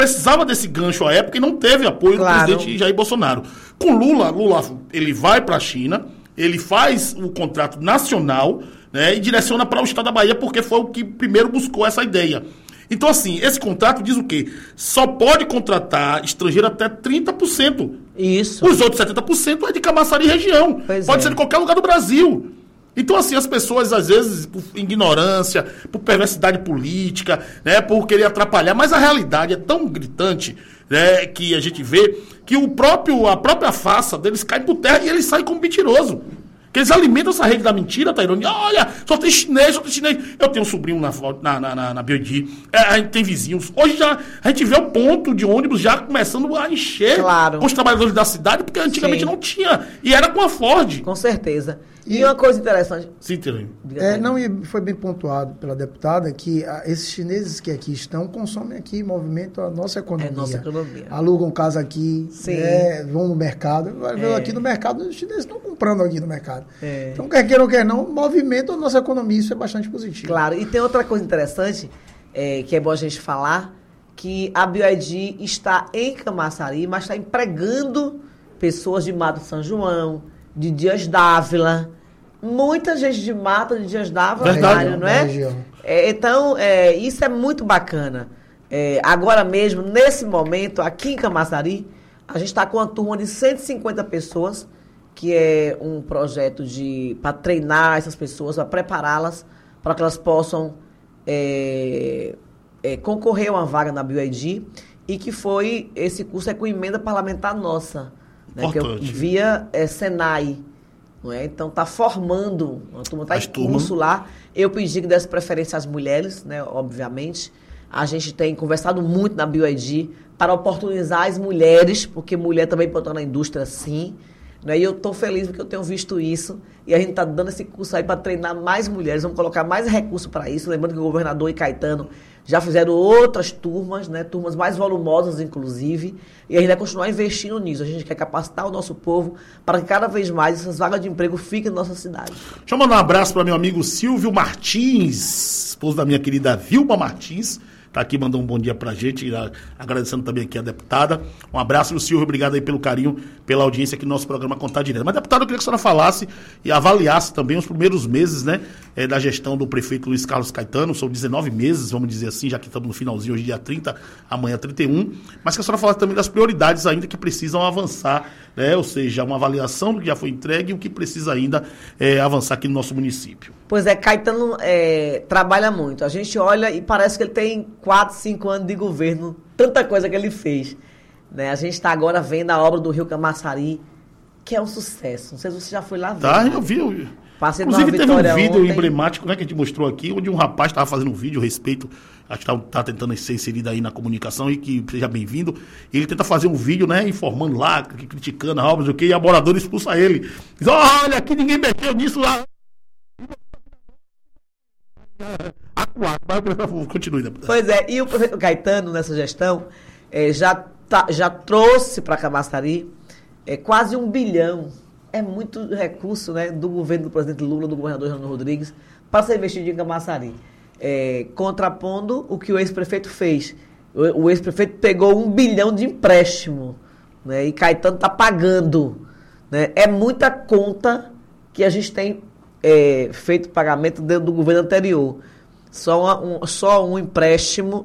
precisava desse gancho à época e não teve apoio do presidente Jair Bolsonaro. Com Lula ele vai para a China, ele faz o contrato nacional, né, e direciona para o estado da Bahia, porque foi o que primeiro buscou essa ideia. Então, assim, esse contrato diz o quê? Só pode contratar estrangeiro até 30%. Isso. Os outros 70% é de Camaçari região. Pode ser de qualquer lugar do Brasil. Então, assim, as pessoas, às vezes, por ignorância, por perversidade política, né, por querer atrapalhar, mas a realidade é tão gritante, né, que a gente vê que a própria farsa deles cai por terra e eles saem como mentiroso. Que eles alimentam essa rede da mentira, Tairone. Olha, só tem chinês. Eu tenho um sobrinho na BioD, a gente tem vizinhos. Hoje já a gente vê o ponto de ônibus já começando a encher com os trabalhadores da cidade, porque antigamente não tinha. E era com a Ford. Com certeza. E uma coisa interessante. Sim, Tairone. E foi bem pontuado pela deputada que esses chineses que aqui estão consomem aqui, movimentam a nossa economia. Nossa economia. Alugam casa aqui, vão no mercado. Aqui no mercado, os chineses estão comprando aqui no mercado. Então, quer queira ou quer não, movimenta a nossa economia, isso é bastante positivo. Claro, e tem outra coisa interessante, que é bom a gente falar, que a BioID está em Camaçari, mas está empregando pessoas de Mato São João, de Dias Dávila, muita gente de Mata, de Dias Dávila, não é? Então, isso é muito bacana. Agora mesmo, nesse momento, aqui em Camaçari, a gente está com uma turma de 150 pessoas, que é um projeto para treinar essas pessoas, para prepará-las, para que elas possam concorrer a uma vaga na BioID, e que esse curso com emenda parlamentar nossa, né, que via Senai. Não é? Então, está formando, a turma está em curso lá. Eu pedi que desse preferência às mulheres, né, obviamente. A gente tem conversado muito na BioID para oportunizar as mulheres, porque mulher também pode estar na indústria, sim. Né? E eu estou feliz porque eu tenho visto isso. E a gente está dando esse curso aí para treinar mais mulheres. Vamos colocar mais recursos para isso. Lembrando que o governador e Caetano já fizeram outras turmas, né? Turmas mais volumosas, inclusive. E a gente vai continuar investindo nisso. A gente quer capacitar o nosso povo para que cada vez mais essas vagas de emprego fiquem na nossa cidade. Deixa eu mandar um abraço para meu amigo Silvio Martins, esposo da minha querida Vilma Martins. Está aqui, mandou um bom dia pra gente, agradecendo também aqui a deputada. Um abraço, Silvio, obrigado aí pelo carinho, pela audiência aqui no nosso programa Contar Direto. Mas, deputada, eu queria que a senhora falasse e avaliasse também os primeiros meses, né, da gestão do prefeito Luiz Carlos Caetano. São 19 meses, vamos dizer assim, já que estamos no finalzinho, hoje dia 30, amanhã 31. Mas que a senhora falasse também das prioridades ainda que precisam avançar, né, ou seja, uma avaliação do que já foi entregue e o que precisa ainda avançar aqui no nosso município. Pois é, Caetano trabalha muito. A gente olha e parece que ele tem 4, 5 anos de governo, tanta coisa que ele fez. Né? A gente está agora vendo a obra do Rio Camaçari, que é um sucesso. Não sei se você já foi lá ver. Tá, eu vi. Passei inclusive teve um vídeo ontem emblemático, né, que a gente mostrou aqui, onde um rapaz estava fazendo um vídeo a respeito, acho que está tentando ser inserido aí na comunicação, e que seja bem-vindo. Ele tenta fazer um vídeo, né, informando lá, criticando a obra, e a moradora expulsa ele. Diz, olha, aqui ninguém mexeu nisso lá. Continue, deputado. Pois é, e o prefeito Caetano, nessa gestão, já trouxe para Camaçari quase 1 bilhão. É muito recurso, né, do governo do presidente Lula, do governador Jânio Rodrigues, para ser investido em Camaçari. Contrapondo o que o ex-prefeito fez. O ex-prefeito pegou 1 bilhão de empréstimo, né, e Caetano está pagando. Né? É muita conta que a gente tem feito pagamento do governo anterior. Só um empréstimo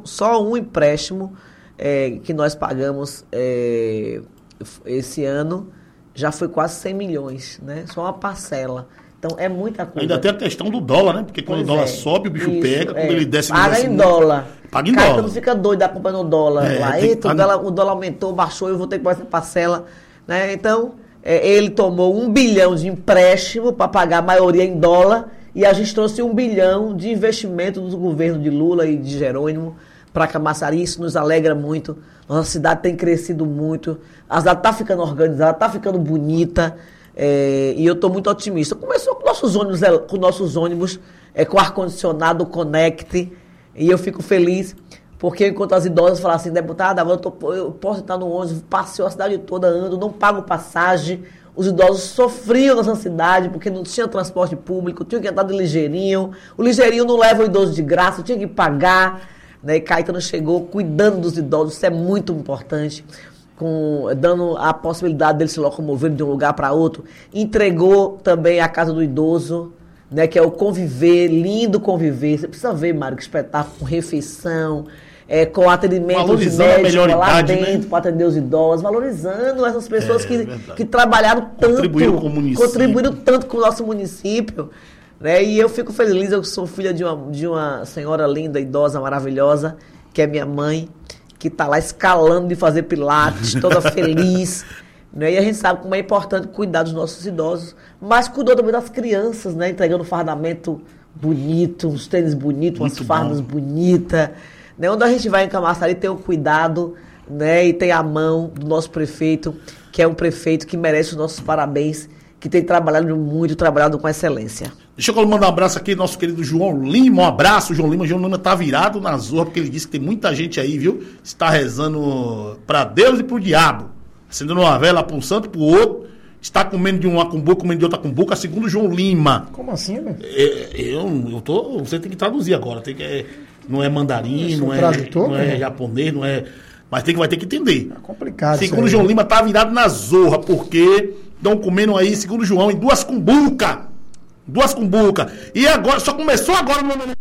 que nós pagamos esse ano já foi quase 100 milhões, né? Só uma parcela. Então, é muita coisa. Ainda tem a questão do dólar, né? Porque quando o dólar sobe, o bicho pega, quando ele desce... Paga em dólar. Paga em dólar. Quando fica doido, acompanhando o dólar lá. Eita, o dólar aumentou, baixou, eu vou ter que pagar essa parcela. Né? Então, ele tomou 1 bilhão de empréstimo para pagar a maioria em dólar, e a gente trouxe 1 bilhão de investimento do governo de Lula e de Jerônimo para Camaçari. Isso nos alegra muito. Nossa cidade tem crescido muito. A cidade está ficando organizada, está ficando bonita. E eu estou muito otimista. Começou com nossos ônibus, com ar-condicionado, Connect. E eu fico feliz, porque enquanto as idosas falam assim, deputada, agora eu posso entrar no ônibus, passeio a cidade toda, ando, não pago passagem. Os idosos sofriam nessa cidade porque não tinha transporte público, tinha que andar de ligeirinho. O ligeirinho não leva o idoso de graça, tinha que pagar. né? E Caetano chegou cuidando dos idosos, isso é muito importante, dando a possibilidade deles se locomoverem de um lugar para outro. Entregou também a Casa do Idoso, né? Que é o conviver, lindo conviver. Você precisa ver, Mário, que espetáculo, com refeição, com atendimento de médico lá dentro, né? Para atender os idosos, valorizando essas pessoas que trabalharam tanto, contribuíram tanto com o nosso município, né? E eu fico feliz, eu sou filha de uma senhora linda, idosa, maravilhosa, que é minha mãe, que está lá escalando de fazer pilates, toda feliz, né? E a gente sabe como é importante cuidar dos nossos idosos, mas cuidou também das crianças, né? Entregando fardamento bonito, uns tênis bonitos, umas fardas bonitas, né? Onde a gente vai em Camaçari tem o cuidado, né? E tem a mão do nosso prefeito, que é um prefeito que merece os nossos parabéns, que tem trabalhado muito, trabalhado com excelência. Deixa eu mandar um abraço aqui, nosso querido João Lima. Um abraço, João Lima. João Lima tá virado na zorra, porque ele disse que tem muita gente aí, viu? Está rezando para Deus e pro diabo. Acendendo uma vela para um santo e pro outro. Está comendo de uma cumbuca, comendo de outra cumbuca, segundo João Lima. Como assim, né? Você tem que traduzir agora. Não é mandarim, não é japonês, não é... Mas vai ter que entender. É complicado. Segundo João Lima, tá virado na zorra, porque estão comendo aí, segundo João, em duas cumbucas. E agora, só começou agora no momento.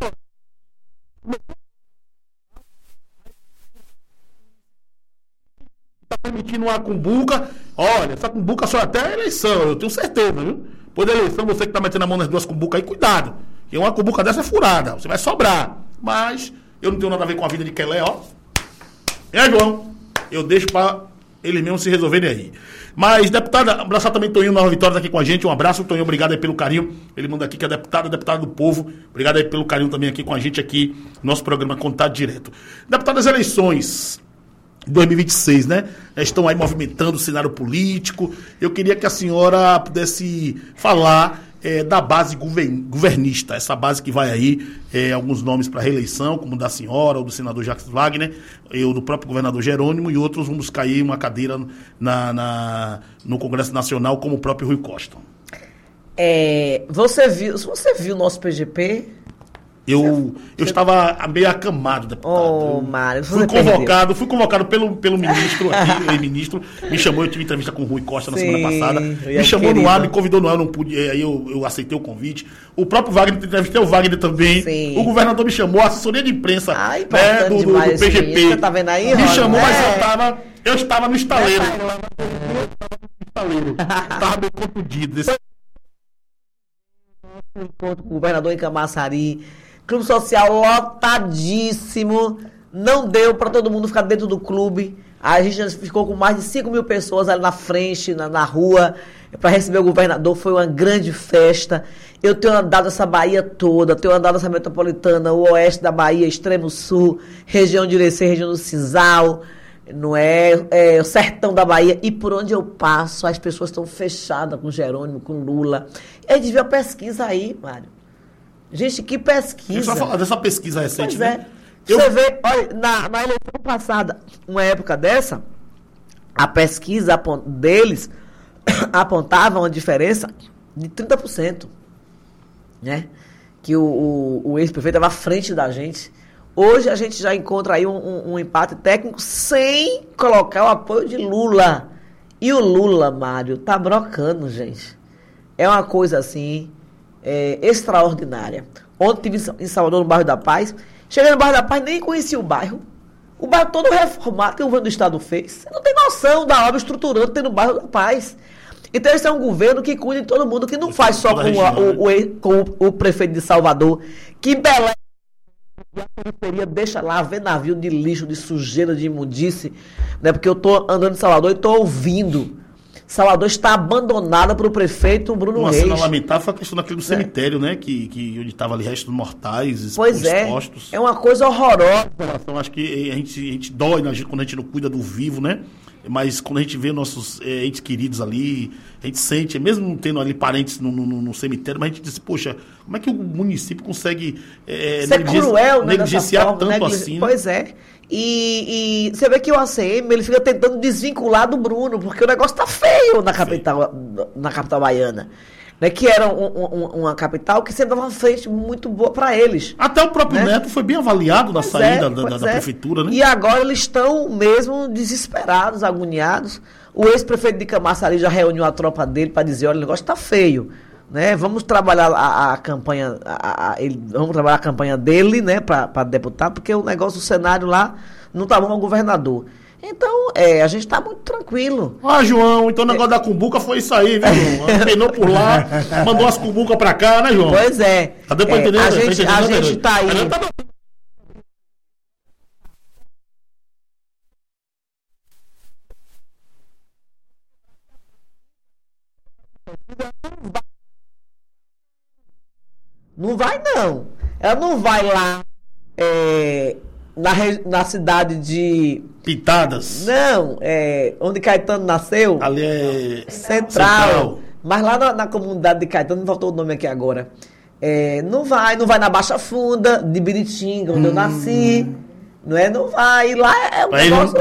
Tá permitindo uma cumbuca. Olha, essa cumbuca só até a eleição, eu tenho certeza, viu? Depois da eleição, você que tá metendo a mão nas duas cumbucas aí, cuidado. Porque uma cumbuca dessa é furada, você vai sobrar. Mas eu não tenho nada a ver com a vida de Kelé, ó. João? Eu deixo para eles mesmos se resolverem aí. Mas, deputada, abraçar também Toninho Nova Vitória tá aqui com a gente. Um abraço, Toninho, obrigado aí pelo carinho. Ele manda aqui que é deputada do povo. Obrigado aí pelo carinho também aqui com a gente aqui, no nosso programa Contato Direto. Deputada, as eleições de 2026, né? Estão aí movimentando o cenário político. Eu queria que a senhora pudesse falar da base governista, essa base que vai aí, alguns nomes para reeleição, como o da senhora, ou do senador Jacques Wagner, ou do próprio governador Jerônimo, e outros vamos cair uma cadeira no Congresso Nacional, como o próprio Rui Costa. Você viu o nosso PGP? Eu estava meio acamado, deputado. Mário, fui convocado pelo ministro aqui, o ministro me chamou, eu tive entrevista com o Rui Costa na semana passada, me chamou no ar, me convidou no ar, eu não pude, aí eu aceitei o convite. O próprio Wagner, entrevistei o Wagner também. Sim. O governador me chamou, a assessoria de imprensa do PGP. Você tá vendo aí, me chamou, mas eu estava no estaleiro. Estava meio confundido. Encontro com o governador em Camaçari. Clube social lotadíssimo, não deu para todo mundo ficar dentro do clube, a gente ficou com mais de 5 mil pessoas ali na frente, na rua, para receber o governador, foi uma grande festa. Eu tenho andado essa Bahia toda, tenho andado essa metropolitana, o oeste da Bahia, extremo sul, região de Irecê, região do Cisal, o sertão da Bahia, e por onde eu passo, as pessoas estão fechadas com Jerônimo, com Lula. E a gente viu a pesquisa aí, Mário. Gente, que pesquisa. Deixa eu falar dessa pesquisa recente, né? Você vê, olha, na eleição passada, uma época dessa, a pesquisa deles apontava uma diferença de 30%, né? Que o ex-prefeito estava à frente da gente. Hoje a gente já encontra aí um empate técnico sem colocar o apoio de Lula. E o Lula, Mário, tá brocando, gente. É uma coisa assim... extraordinária. Ontem estive em Salvador, no bairro da Paz. Cheguei no bairro da Paz, nem conheci o bairro. O bairro todo reformado que o governo do estado fez. Você não tem noção da obra estruturante que tem no bairro da Paz. Então esse é um governo que cuida de todo mundo, que não faz só com o prefeito de Salvador, que embeleza a periferia, deixa lá ver navio de lixo, de sujeira, de imundice, né? Porque eu estou andando em Salvador e estou ouvindo. Salvador está abandonada para o prefeito Bruno Reis. Uma cena lamentável foi a questão daquele cemitério, né? Que onde estava ali restos mortais, pois expostos. É uma coisa horrorosa. Então, acho que a gente dói quando a gente não cuida do vivo, né? Mas quando a gente vê nossos entes queridos ali, a gente sente, mesmo não tendo ali parentes no cemitério, mas a gente diz, poxa, como é que o município consegue negligenciar tanto assim? Pois é. E você vê que o ACM, ele fica tentando desvincular do Bruno, porque o negócio tá feio na capital baiana. né, que era uma capital que sempre dava uma frente muito boa para eles. Até o próprio Neto foi bem avaliado na saída da prefeitura, né? E agora eles estão mesmo desesperados, agoniados. O ex-prefeito de Camaçari já reuniu a tropa dele para dizer, olha, o negócio está feio, né? Vamos trabalhar a campanha, vamos trabalhar a campanha dele, né, para deputado, porque o negócio, o cenário lá não está bom ao governador. Então, a gente está muito tranquilo. João, então o negócio da cumbuca foi isso aí, viu, João? Penou por lá, mandou as cumbucas pra cá, né, João? Pois é. Cadê pra entender? A gente tá aí. Não vai, não. Ela não vai lá na cidade de... Pitadas. Não, onde Caetano nasceu. Ali é... Central. Mas lá na comunidade de Caetano, não faltou o nome aqui agora. Não vai na Baixa Funda, de Biritinga, onde eu nasci. Não vai. Lá é um negócio...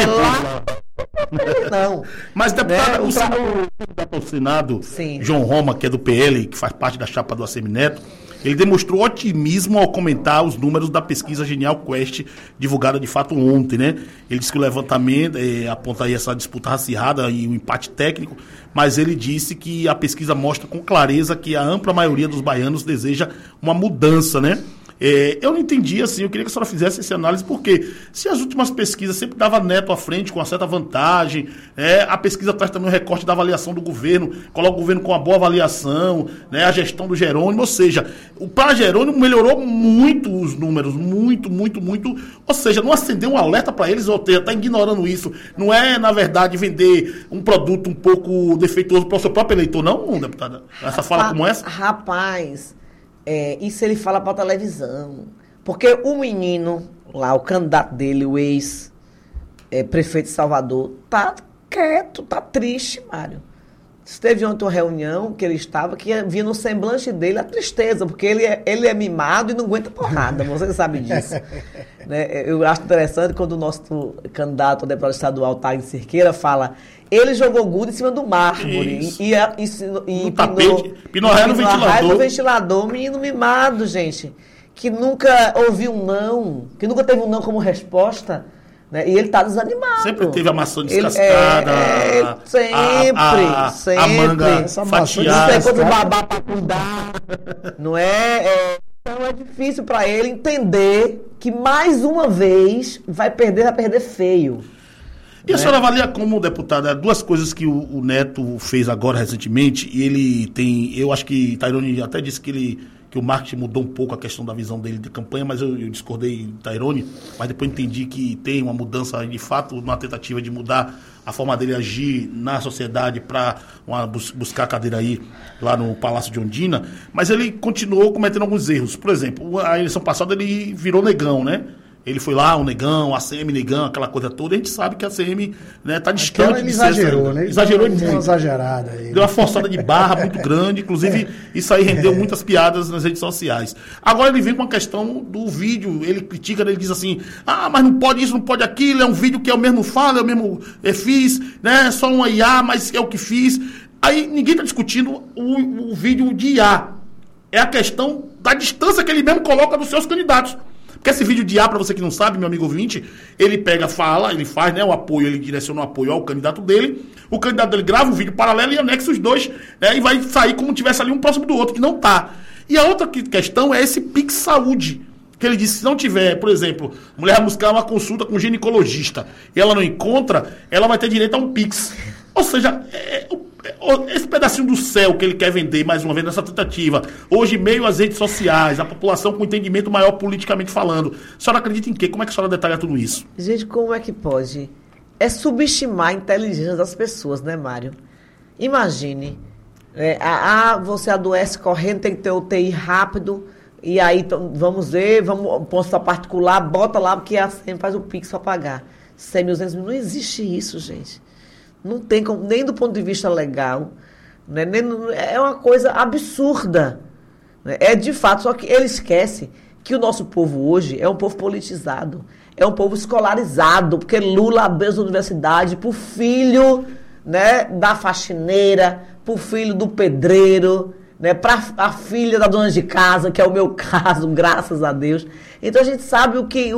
Não. Mas, deputado, o senador do Senado, João Roma, que é do PL, que faz parte da chapa do Assemineto, ele demonstrou otimismo ao comentar os números da pesquisa Genial Quest, divulgada de fato ontem, né? Ele disse que o levantamento aponta aí essa disputa acirrada e o empate técnico, mas ele disse que a pesquisa mostra com clareza que a ampla maioria dos baianos deseja uma mudança, né? Eu não entendi, assim, eu queria que a senhora fizesse essa análise, porque se as últimas pesquisas sempre dava Neto à frente com uma certa vantagem, a pesquisa traz também um recorte da avaliação do governo, coloca o governo com uma boa avaliação, né, a gestão do Jerônimo, ou seja, para Jerônimo melhorou muito os números, muito, ou seja, não acendeu um alerta para eles, ou está ignorando isso, não é, na verdade, vender um produto um pouco defeituoso para o seu próprio eleitor, não, deputada? Essa fala como essa? Rapaz... isso ele fala para televisão. Porque o menino lá, o candidato dele, o ex-prefeito de Salvador, tá quieto, tá triste, Mário. Teve ontem uma reunião que ele estava, que via no semblante dele a tristeza, porque ele é mimado e não aguenta porrada, você sabe disso. Né? Eu acho interessante quando o nosso candidato a deputado estadual, Tagno Cerqueira, fala... Ele jogou gude em cima do mármore e pinou no ventilador. Menino mimado, gente, que nunca ouviu um não, que nunca teve um não como resposta, né? E ele tá desanimado. Sempre teve a maçã descascada. Sempre. A manga fatiada. Não sei quando babá pra cuidar. Não é? Então é difícil para ele entender que mais uma vez vai perder feio. E a senhora avalia como, deputada, duas coisas que o Neto fez agora recentemente, e ele tem, eu acho que Tairone até disse que o marketing mudou um pouco a questão da visão dele de campanha, mas eu discordei de Tairone, mas depois entendi que tem uma mudança de fato, uma tentativa de mudar a forma dele agir na sociedade para buscar a cadeira aí lá no Palácio de Ondina, mas ele continuou cometendo alguns erros. Por exemplo, a eleição passada ele virou negão, né? Ele foi lá, um negão, a ACM negão, aquela coisa toda. A gente sabe que a ACM está distante de ser. Exagerou, né? Exagerou muito. Exagerada aí. Deu uma forçada de barra muito grande. Inclusive, isso aí rendeu muitas piadas nas redes sociais. Agora ele vem com a questão do vídeo. Ele critica, ele diz assim, mas não pode isso, não pode aquilo. É um vídeo que eu mesmo falo, eu mesmo fiz, né? Só um IA, mas é o que fiz. Aí ninguém está discutindo o vídeo de IA. É a questão da distância que ele mesmo coloca dos seus candidatos. Porque esse vídeo de A, para você que não sabe, meu amigo ouvinte, ele pega, fala, ele faz, né, o apoio, ele direciona o apoio ao candidato dele, o candidato dele grava um vídeo paralelo e anexa os dois, né, e vai sair como tivesse ali um próximo do outro, que não tá. E a outra questão é esse Pix Saúde, que ele disse, se não tiver, por exemplo, a mulher vai buscar uma consulta com um ginecologista e ela não encontra, ela vai ter direito a um Pix. Ou seja, esse pedacinho do céu que ele quer vender, mais uma vez, nessa tentativa, hoje, meio às redes sociais, a população com entendimento maior politicamente falando, a senhora acredita em quê? Como é que a senhora detalha tudo isso? Gente, como é que pode? É subestimar a inteligência das pessoas, né, Mário? Imagine, você adoece correndo, tem que ter UTI rápido, e aí, vamos ver, posto particular, bota lá, porque a SEM faz o Pix para pagar. 100.200 mil, não existe isso, gente. Não tem como, nem do ponto de vista legal, né? É uma coisa absurda, né? É de fato, só que ele esquece que o nosso povo hoje é um povo politizado, é um povo escolarizado, porque Lula abriu a universidade para o filho, né, da faxineira, pro filho do pedreiro, né, para a filha da dona de casa, que é o meu caso, graças a Deus. Então a gente sabe o que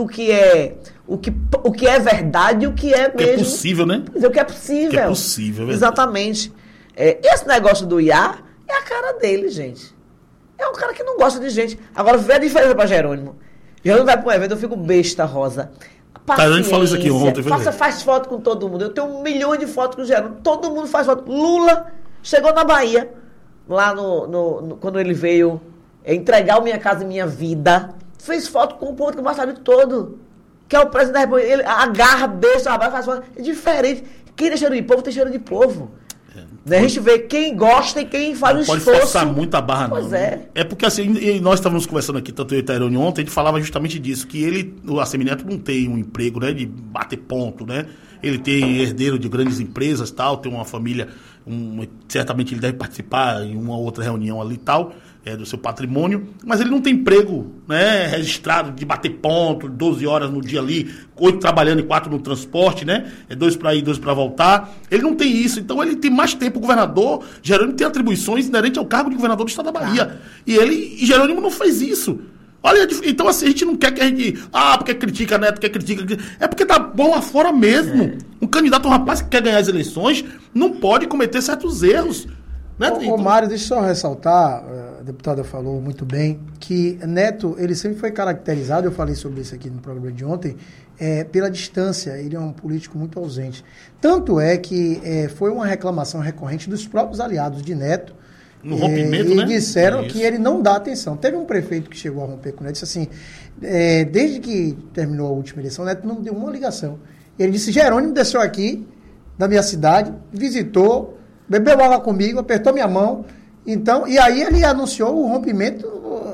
é verdade e o que é mesmo. O que é possível, né? O que é possível. O que é possível, é verdade. Exatamente. Esse negócio do IA é a cara dele, gente. É um cara que não gosta de gente. Agora, vê a diferença para Jerônimo. Jerônimo vai para um evento, eu fico besta, Rosa. A gente falou isso aqui ontem. Faz foto com todo mundo. Eu tenho milhões de fotos com o Jerônimo. Todo mundo faz foto. Lula chegou na Bahia, lá quando ele veio entregar o Minha Casa e Minha Vida. Fez foto com o povo do Marcelo todo. Que é o presidente da República. Ele agarra, beija, abraça, faz foto. É diferente. Quem tem cheiro de povo, tem cheiro de povo. A gente vê quem gosta e quem faz o esforço. Pode forçar muito a barra, não. Pois é. É porque, assim, nós estávamos conversando aqui, tanto eu e o Tairone ontem, a gente falava justamente disso, que o Assemineto não tem um emprego, né, de bater ponto, né? Ele tem herdeiro de grandes empresas, tal, tem uma família, certamente ele deve participar em uma outra reunião ali e tal, do seu patrimônio, mas ele não tem emprego, né, registrado de bater ponto, 12 horas no dia ali, 8 trabalhando e 4 no transporte, né, 2 para ir, 2 para voltar. Ele não tem isso, então ele tem mais tempo. O governador Jerônimo tem atribuições inerentes ao cargo de governador do estado da Bahia. E Jerônimo não fez isso. Olha, então assim, a gente não quer que a gente... porque critica, né? Porque critica. É porque tá bom lá fora mesmo. Um candidato, um rapaz que quer ganhar as eleições, não pode cometer certos erros. Né? Ô, Mário, deixa eu só ressaltar, a deputada falou muito bem, que Neto, ele sempre foi caracterizado, eu falei sobre isso aqui no programa de ontem, pela distância. Ele é um político muito ausente. Tanto é que foi uma reclamação recorrente dos próprios aliados de Neto, no rompimento, né? E disseram que ele não dá atenção. Teve um prefeito que chegou a romper com o Neto e disse assim, desde que terminou a última eleição, o Neto não deu uma ligação. E ele disse, Jerônimo desceu aqui, da minha cidade, visitou, bebeu água comigo, apertou minha mão. Então, e aí ele anunciou o rompimento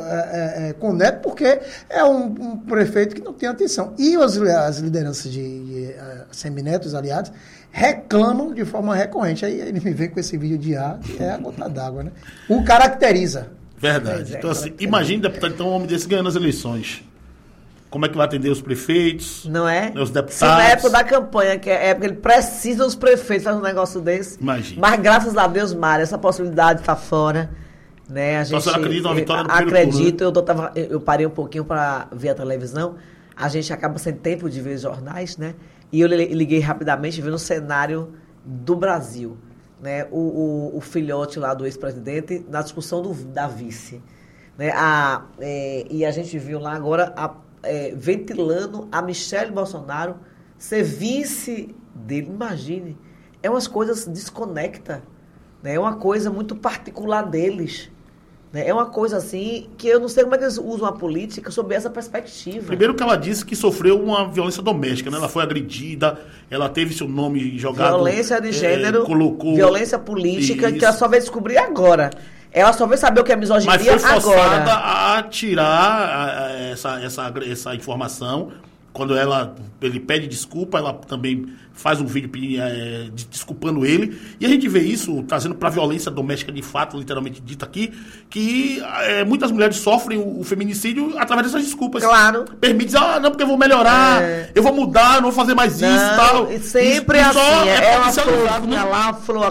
com o Neto, porque é um prefeito que não tem atenção. E as lideranças de Semineto, os aliados, reclamam de forma recorrente. Aí ele me vem com esse vídeo de que é a gota d'água, né? O caracteriza. Verdade. Então, assim, imagine, deputado, então, um homem desse ganhando as eleições. Como é que vai atender os prefeitos? Não é? Os deputados. Se na época da campanha, que é a época que ele precisa dos prefeitos fazer um negócio desse. Imagina. Mas graças a Deus, Mário, essa possibilidade está fora. Né? A gente, você acredita na vitória do primeiro turno? Eu parei um pouquinho para ver a televisão. A gente acaba sem tempo de ver jornais, né? E eu liguei rapidamente vendo o cenário do Brasil. Né? O filhote lá do ex-presidente na discussão da vice. Né? E a gente viu lá agora ventilando a Michele Bolsonaro ser vice dele. Imagine. É umas coisas desconecta. Né? É uma coisa muito particular deles. Né? É uma coisa assim que eu não sei como é que eles usam a política sob essa perspectiva. Primeiro que ela disse que sofreu uma violência doméstica, né? Ela foi agridida, ela teve seu nome jogado... Violência de gênero, colocou... violência política, que ela só veio descobrir agora. Ela só veio saber o que é misoginia agora. Mas foi forçada a tirar essa informação. Quando ele pede desculpa, ela também faz um vídeo desculpando ele. E a gente vê isso trazendo para a violência doméstica de fato, literalmente dito aqui, que muitas mulheres sofrem o feminicídio através dessas desculpas. Claro. Permite dizer, não, porque eu vou melhorar, eu vou mudar, não vou fazer mais isso e tal. E sempre isso, assim. é uma florzinha lá,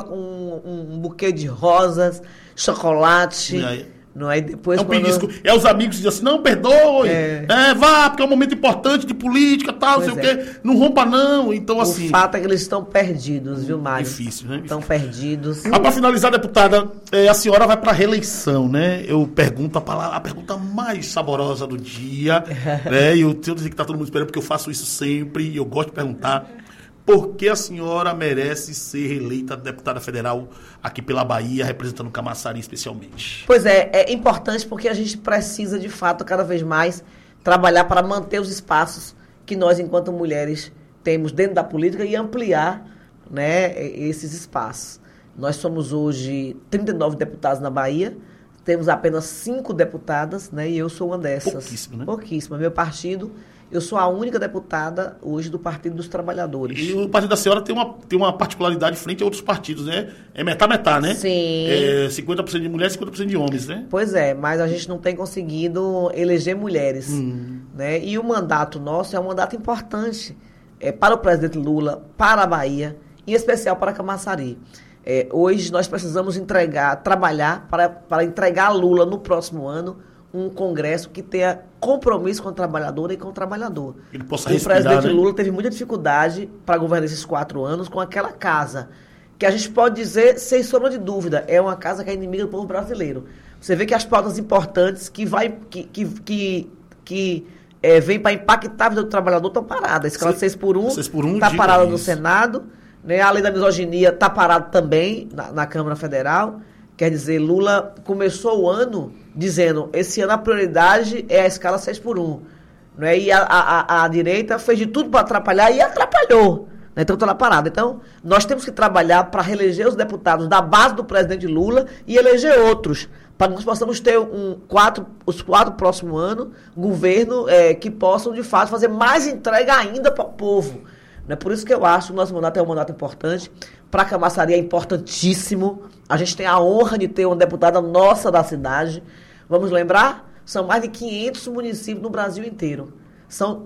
um buquê de rosas, chocolate... Não é? Depois os amigos que dizem assim, não, perdoe, vá, porque é um momento importante de política, tal, não sei o quê, não rompa não, então assim... O fato é que eles estão perdidos, viu, Mário? Difícil, né? Estão perdidos. Mas para finalizar, deputada, a senhora vai para a reeleição, né? Eu pergunto a pergunta mais saborosa do dia, né? E eu tenho que dizer que está todo mundo esperando, porque eu faço isso sempre, e eu gosto de perguntar... Por que a senhora merece ser reeleita deputada federal aqui pela Bahia, representando o Camaçari especialmente? Pois é importante porque a gente precisa, de fato, cada vez mais trabalhar para manter os espaços que nós, enquanto mulheres, temos dentro da política e ampliar, né, esses espaços. Nós somos hoje 39 deputados na Bahia, temos apenas 5 deputadas, né, e eu sou uma dessas. Pouquíssimo, né? Pouquíssimo. Meu partido... Eu sou a única deputada hoje do Partido dos Trabalhadores. E o partido da senhora tem uma particularidade frente a outros partidos, né? É metá-metá, né? Sim. 50% de mulheres e 50% de homens, né? Pois é, mas a gente não tem conseguido eleger mulheres. Né? E o mandato nosso é um mandato importante para o presidente Lula, para a Bahia, em especial para Camaçari. Hoje nós precisamos trabalhar para entregar a Lula no próximo ano um Congresso que tenha compromisso com a trabalhadora e com o trabalhador. Ele possa respirar, o presidente, né? Lula teve muita dificuldade para governar esses 4 anos com aquela casa, que a gente pode dizer, sem sombra de dúvida, é uma casa que é inimiga do povo brasileiro. Você vê que as pautas importantes que vem para impactar a vida do trabalhador estão paradas. A escala 6x1 está parada no Senado, né? A lei da misoginia está parada também na Câmara Federal. Quer dizer, Lula começou o ano dizendo, esse ano a prioridade é a escala 6x1. Né? E a direita fez de tudo para atrapalhar e atrapalhou. Né? Então está lá parado. Então, nós temos que trabalhar para reeleger os deputados da base do presidente Lula e eleger outros, para que nós possamos ter os 4 próximos anos, governo que possam, de fato, fazer mais entrega ainda para o povo. Né? Por isso que eu acho que o nosso mandato é um mandato importante. Para a Camaçari é importantíssimo. A gente tem a honra de ter uma deputada nossa da cidade. Vamos lembrar? São mais de 500 municípios no Brasil inteiro. São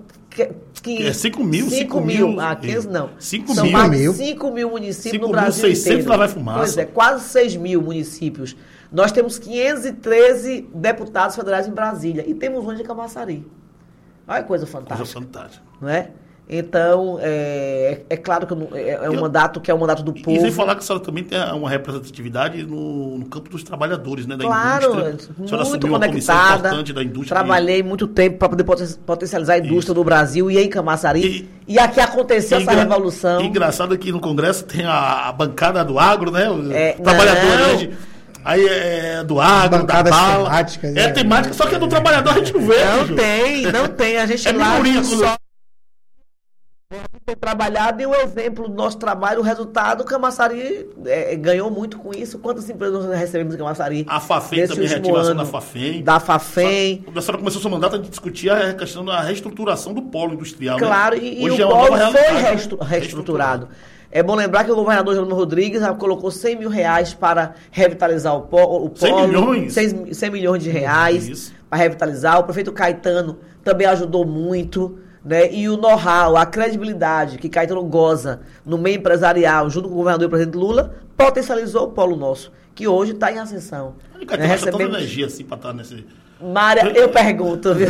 5 mil? 5 mil. Ah, 500 não. 5 São mil. mais de 5 mil municípios no Brasil 600 inteiro. lá vai fumaça. Pois é, quase 6 mil municípios. Nós temos 513 deputados federais em Brasília. E temos um de Camaçari. Olha que coisa fantástica. Coisa fantástica. Não é? Então, é claro que é um mandato que é o mandato do povo. E sem falar que a senhora também tem uma representatividade no campo dos trabalhadores, né? Da claro, indústria. Muito conectada. Da indústria. Trabalhei muito tempo para poder potencializar a indústria do Brasil e em Camaçari. E aqui aconteceu essa revolução. Engraçado que no Congresso tem a bancada do agro, né? Trabalhadores, né? Aí é do agro, da bala. É temática, só que é do trabalhador a gente não vê. Não tem. A gente lá só tem trabalhado e o exemplo do nosso trabalho, o resultado, o Camaçari ganhou muito com isso. Quantas empresas nós recebemos em Camaçari? A Fafem também, reativação da Fafem. Da Fafem. A senhora começou seu mandato a gente discutir a questão da reestruturação do polo industrial. Claro, né? e o polo foi reestruturado. É bom lembrar que o governador Jerônimo Rodrigues já colocou R$100 mil para revitalizar o polo. 100 milhões? 100 milhões de reais para revitalizar. O prefeito Caetano também ajudou muito. Né? E o know-how, a credibilidade que Caetano goza no meio empresarial, junto com o governador e o presidente Lula, potencializou o polo nosso, que hoje está em ascensão. Caetano gasta tanta energia assim para estar nesse... Mária, eu pergunto, viu?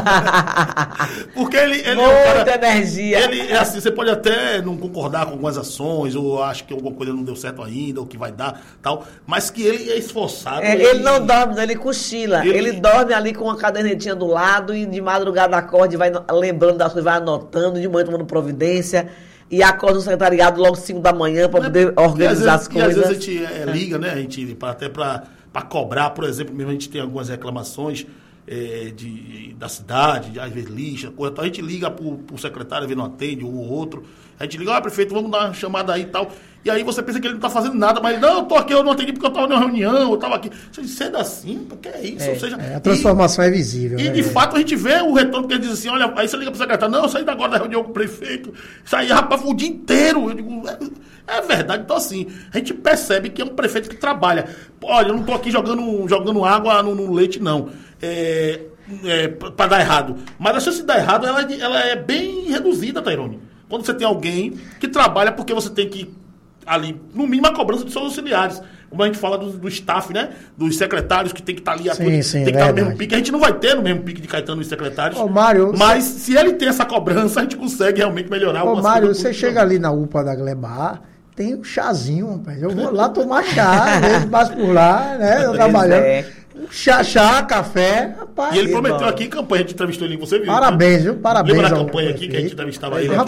Porque ele muita é um cara, energia. Ele é assim, você pode até não concordar com algumas ações, ou acho que alguma coisa não deu certo ainda, ou que vai dar, tal, mas que ele é esforçado. Ele não dorme, ele cochila. Ele dorme ali com uma cadernetinha do lado e de madrugada acorde, vai lembrando das coisas, vai anotando, de manhã tomando providência. E acorda no secretariado logo 5 da manhã para poder organizar as coisas. E às vezes a gente liga, né? A gente até para cobrar, por exemplo, mesmo a gente tem algumas reclamações da cidade, às vezes lixa, coisa tal. A gente liga pro secretário, ele não atende, um ou outro. A gente liga, prefeito, vamos dar uma chamada aí e tal. E aí você pensa que ele não está fazendo nada, mas não, eu tô aqui, eu não atendi porque eu estava numa reunião, eu estava aqui. Sendo assim, porque é isso. Ou seja, a transformação é visível. E de fato a gente vê o retorno que ele diz assim, olha, aí você liga pro secretário, não, eu saí agora da reunião com o prefeito, saí, rapaz, o dia inteiro. Eu digo, é verdade. Então assim, a gente percebe que é um prefeito que trabalha. Olha, eu não estou aqui jogando água no leite, não. Para dar errado. Mas a chance de dar errado, ela é bem reduzida, Tairone. Quando você tem alguém que trabalha porque você tem que, ali, no mínimo, a cobrança dos seus auxiliares. Como a gente fala do staff, né? Dos secretários que tem que estar ali, tem que estar no mesmo pique. A gente não vai ter no mesmo pique de Caetano e secretários. Mário, mas se ele tem essa cobrança, a gente consegue realmente melhorar algumas coisas. Mário, você chega ali na UPA da Glebar, tem um chazinho, rapaz. Eu vou lá tomar chá, às vezes passo por lá, né? Eu trabalhando. Chá, café, rapaz. E ele prometeu aqui em campanha, a gente entrevistou ele, você viu? Parabéns, viu? Parabéns. Lembra da campanha aqui que a gente entrevistava ele?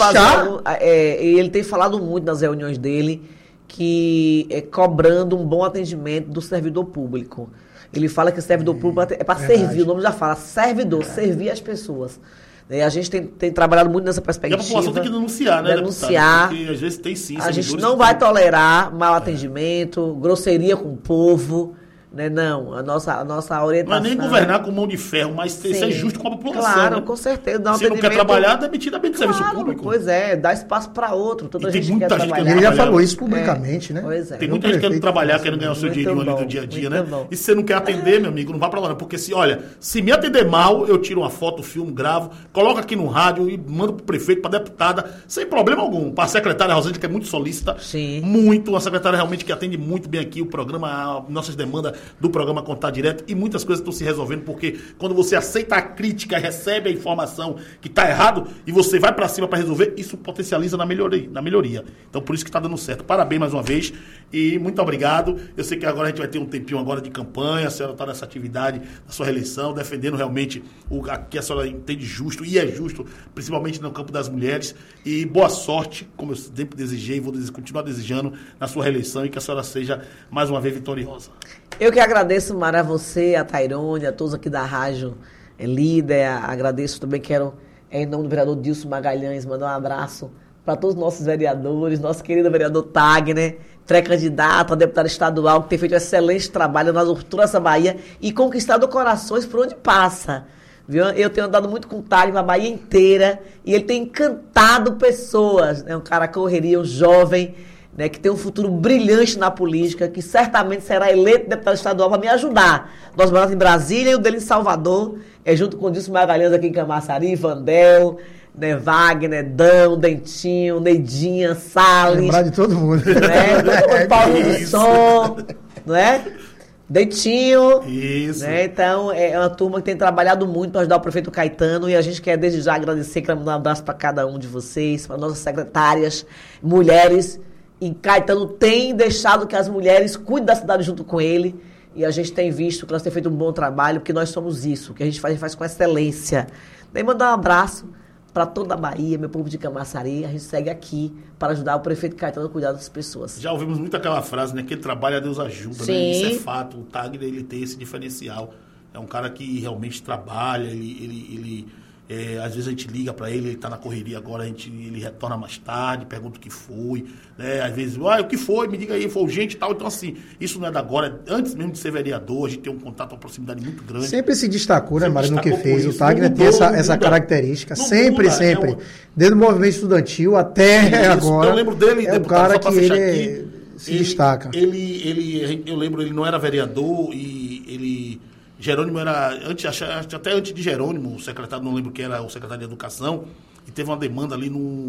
Ele tem falado muito nas reuniões dele que cobrando um bom atendimento do servidor público. Ele fala que o servidor público é para servir, o nome já fala, servidor, servir as pessoas. A gente tem trabalhado muito nessa perspectiva. E a população tem que denunciar, né? Denunciar. Porque às vezes tem sim. A gente não vai tolerar mau atendimento, grosseria com o povo. Né? Não, a nossa orientação... Não é nem governar com mão de ferro, mas ser justo com a população. Claro, né? com certeza. Se não quer trabalhar, demitida bem do serviço público. Pois é, dá espaço para outro. Toda gente quer trabalhar. Ele já falou isso publicamente, né? Pois é. Tem muita gente querendo trabalhar, querendo ganhar o seu dinheirinho ali do dia a dia, né? Bom. E se você não quer atender, meu amigo, não vá pra lá, não. Porque se me atender mal, eu tiro uma foto, filmo, gravo, coloco aqui no rádio e mando pro prefeito, pra deputada, sem problema algum. Pra secretária Rosângela, que é muito solícita. Sim. Muito. Uma secretária realmente que atende muito bem aqui o programa, nossas demandas do programa Contar Direto, e muitas coisas estão se resolvendo, porque quando você aceita a crítica, recebe a informação que está errado, e você vai para cima para resolver, isso potencializa na melhoria. Então, por isso que está dando certo. Parabéns mais uma vez, e muito obrigado. Eu sei que agora a gente vai ter um tempinho agora de campanha, a senhora está nessa atividade da sua reeleição, defendendo realmente o que a senhora entende justo, e é justo, principalmente no campo das mulheres, e boa sorte, como eu sempre desejei, vou continuar desejando na sua reeleição, e que a senhora seja mais uma vez vitoriosa. Eu que agradeço, Mara, a você, a Tairone, a todos aqui da Rádio Líder. Agradeço também, quero, em nome do vereador Dilson Magalhães, mandar um abraço para todos os nossos vereadores, nosso querido vereador Tagner, pré-candidato a deputado estadual, que tem feito um excelente trabalho na toda essa Bahia e conquistado corações por onde passa. Viu? Eu tenho andado muito com o Tagner na Bahia inteira e ele tem encantado pessoas. É um cara correria, um jovem, né, que tem um futuro brilhante na política, que certamente será eleito deputado estadual para me ajudar. Nós moramos em Brasília e o dele em Salvador, junto com o Dilson Magalhães aqui em Camaçari, Vandel, né, Wagner, Dão, Dentinho, Neidinha, Salles. Lembrar de todo mundo. Né? Paulo do Som, não é? Dentinho. Isso. Né? Então, é uma turma que tem trabalhado muito para ajudar o prefeito Caetano, e a gente quer desde já agradecer, quero mandar um abraço para cada um de vocês, para nossas secretárias, mulheres. E Caetano tem deixado que as mulheres cuidem da cidade junto com ele. E a gente tem visto que nós temos feito um bom trabalho, porque nós somos isso, que a gente faz com excelência. Daí mandar um abraço para toda a Bahia, meu povo de Camaçari. A gente segue aqui para ajudar o prefeito Caetano a cuidar das pessoas. Já ouvimos muito aquela frase, né? Quem trabalha, Deus ajuda. Sim. Né? Isso é fato. O Tagner, ele tem esse diferencial. É um cara que realmente trabalha, às vezes a gente liga para ele está na correria agora, ele retorna mais tarde, pergunta o que foi, né? Às vezes, o que foi? Me diga aí, foi urgente e tal. Então, assim, isso não é da agora, antes mesmo de ser vereador, a gente tem um contato, uma proximidade muito grande. Sempre se destacou, né, Mário, no que fez. Isso. O Tagner tem essa característica. Sempre. Desde o movimento estudantil até agora. Eu lembro dele, é um cara que ele se destaca. Eu lembro, ele não era vereador e ele... Jerônimo era, até antes de Jerônimo, o secretário, não lembro quem era o secretário de Educação, e teve uma demanda ali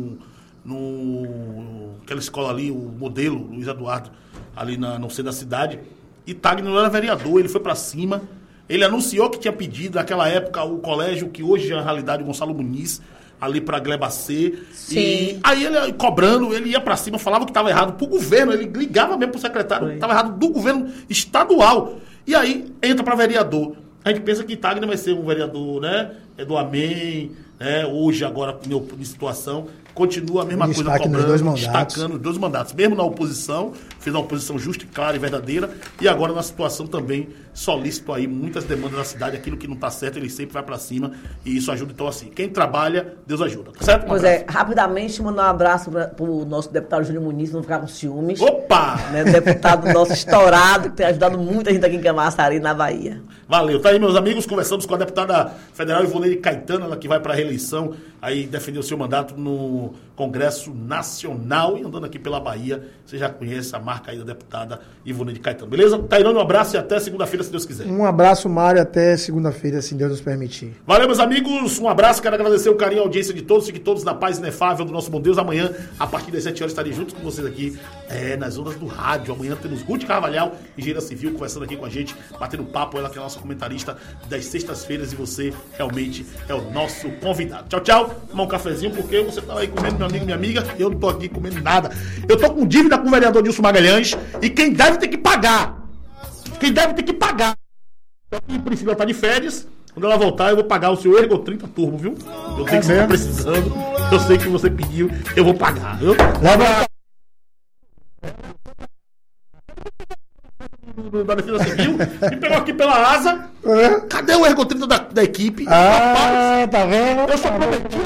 aquela escola ali, o modelo, Luiz Eduardo, ali no centro da cidade, e Tagner não era vereador, ele foi para cima, ele anunciou que tinha pedido, naquela época, o colégio, que hoje é a realidade, Gonçalo Muniz, ali para Glebacê, e aí ele cobrando, ele ia para cima, falava que estava errado pro governo, ele ligava mesmo pro secretário, estava errado do governo estadual. E aí entra para vereador. A gente pensa que Tagner vai ser um vereador, né? É do Amém, né? Hoje, agora, em situação, continua a mesma coisa, cobrando, destacando os 2 mandatos. Mesmo na oposição, fez uma oposição justa, clara e verdadeira, e agora na situação também solícito aí muitas demandas da cidade, aquilo que não está certo, ele sempre vai para cima, e isso ajuda. Então, assim, quem trabalha, Deus ajuda. Tá certo? Pois rapidamente mandar um abraço para o nosso deputado Júnior Muniz, não ficar com ciúmes. Opa! Né? Deputado nosso estourado, que tem ajudado muita gente aqui em Camaçari, na Bahia. Valeu. Tá aí, meus amigos, conversamos com a deputada federal Ivonne Caetano, ela que vai para a reeleição, aí defender o seu mandato no Congresso Nacional, e andando aqui pela Bahia, você já conhece a marca aí da deputada Ivonne Caetano. Beleza? Tairone, um abraço e até segunda-feira, se Deus quiser. Um abraço, Mário, até segunda-feira, se Deus nos permitir. Valeu, meus amigos, um abraço, quero agradecer o carinho e a audiência de todos, fiquem todos na paz inefável do nosso bom Deus. Amanhã, a partir das 7 horas, estarei junto com vocês aqui nas ondas do rádio. Amanhã temos Ruth Carvalhal, engenheira civil, conversando aqui com a gente, batendo papo, ela que é a nossa comentarista das sextas-feiras, e você realmente é o nosso convidado. Tchau, tchau. Tomar um cafezinho, porque você tá aí comendo, meu amigo, minha amiga, e eu não tô aqui comendo nada. Eu tô com dívida com o vereador Dilson Magalhães, e quem deve ter que pagar. E Priscila tá de férias. Quando ela voltar, eu vou pagar o seu Ergo 30 Turbo, viu? Eu sei que você tá precisando. Eu sei que você pediu. Eu vou pagar, viu? Da Defesa Civil, me pegou aqui pela asa. Cadê o Ergo 30 da equipe? Rapaz, tá vendo? Eu só prometi.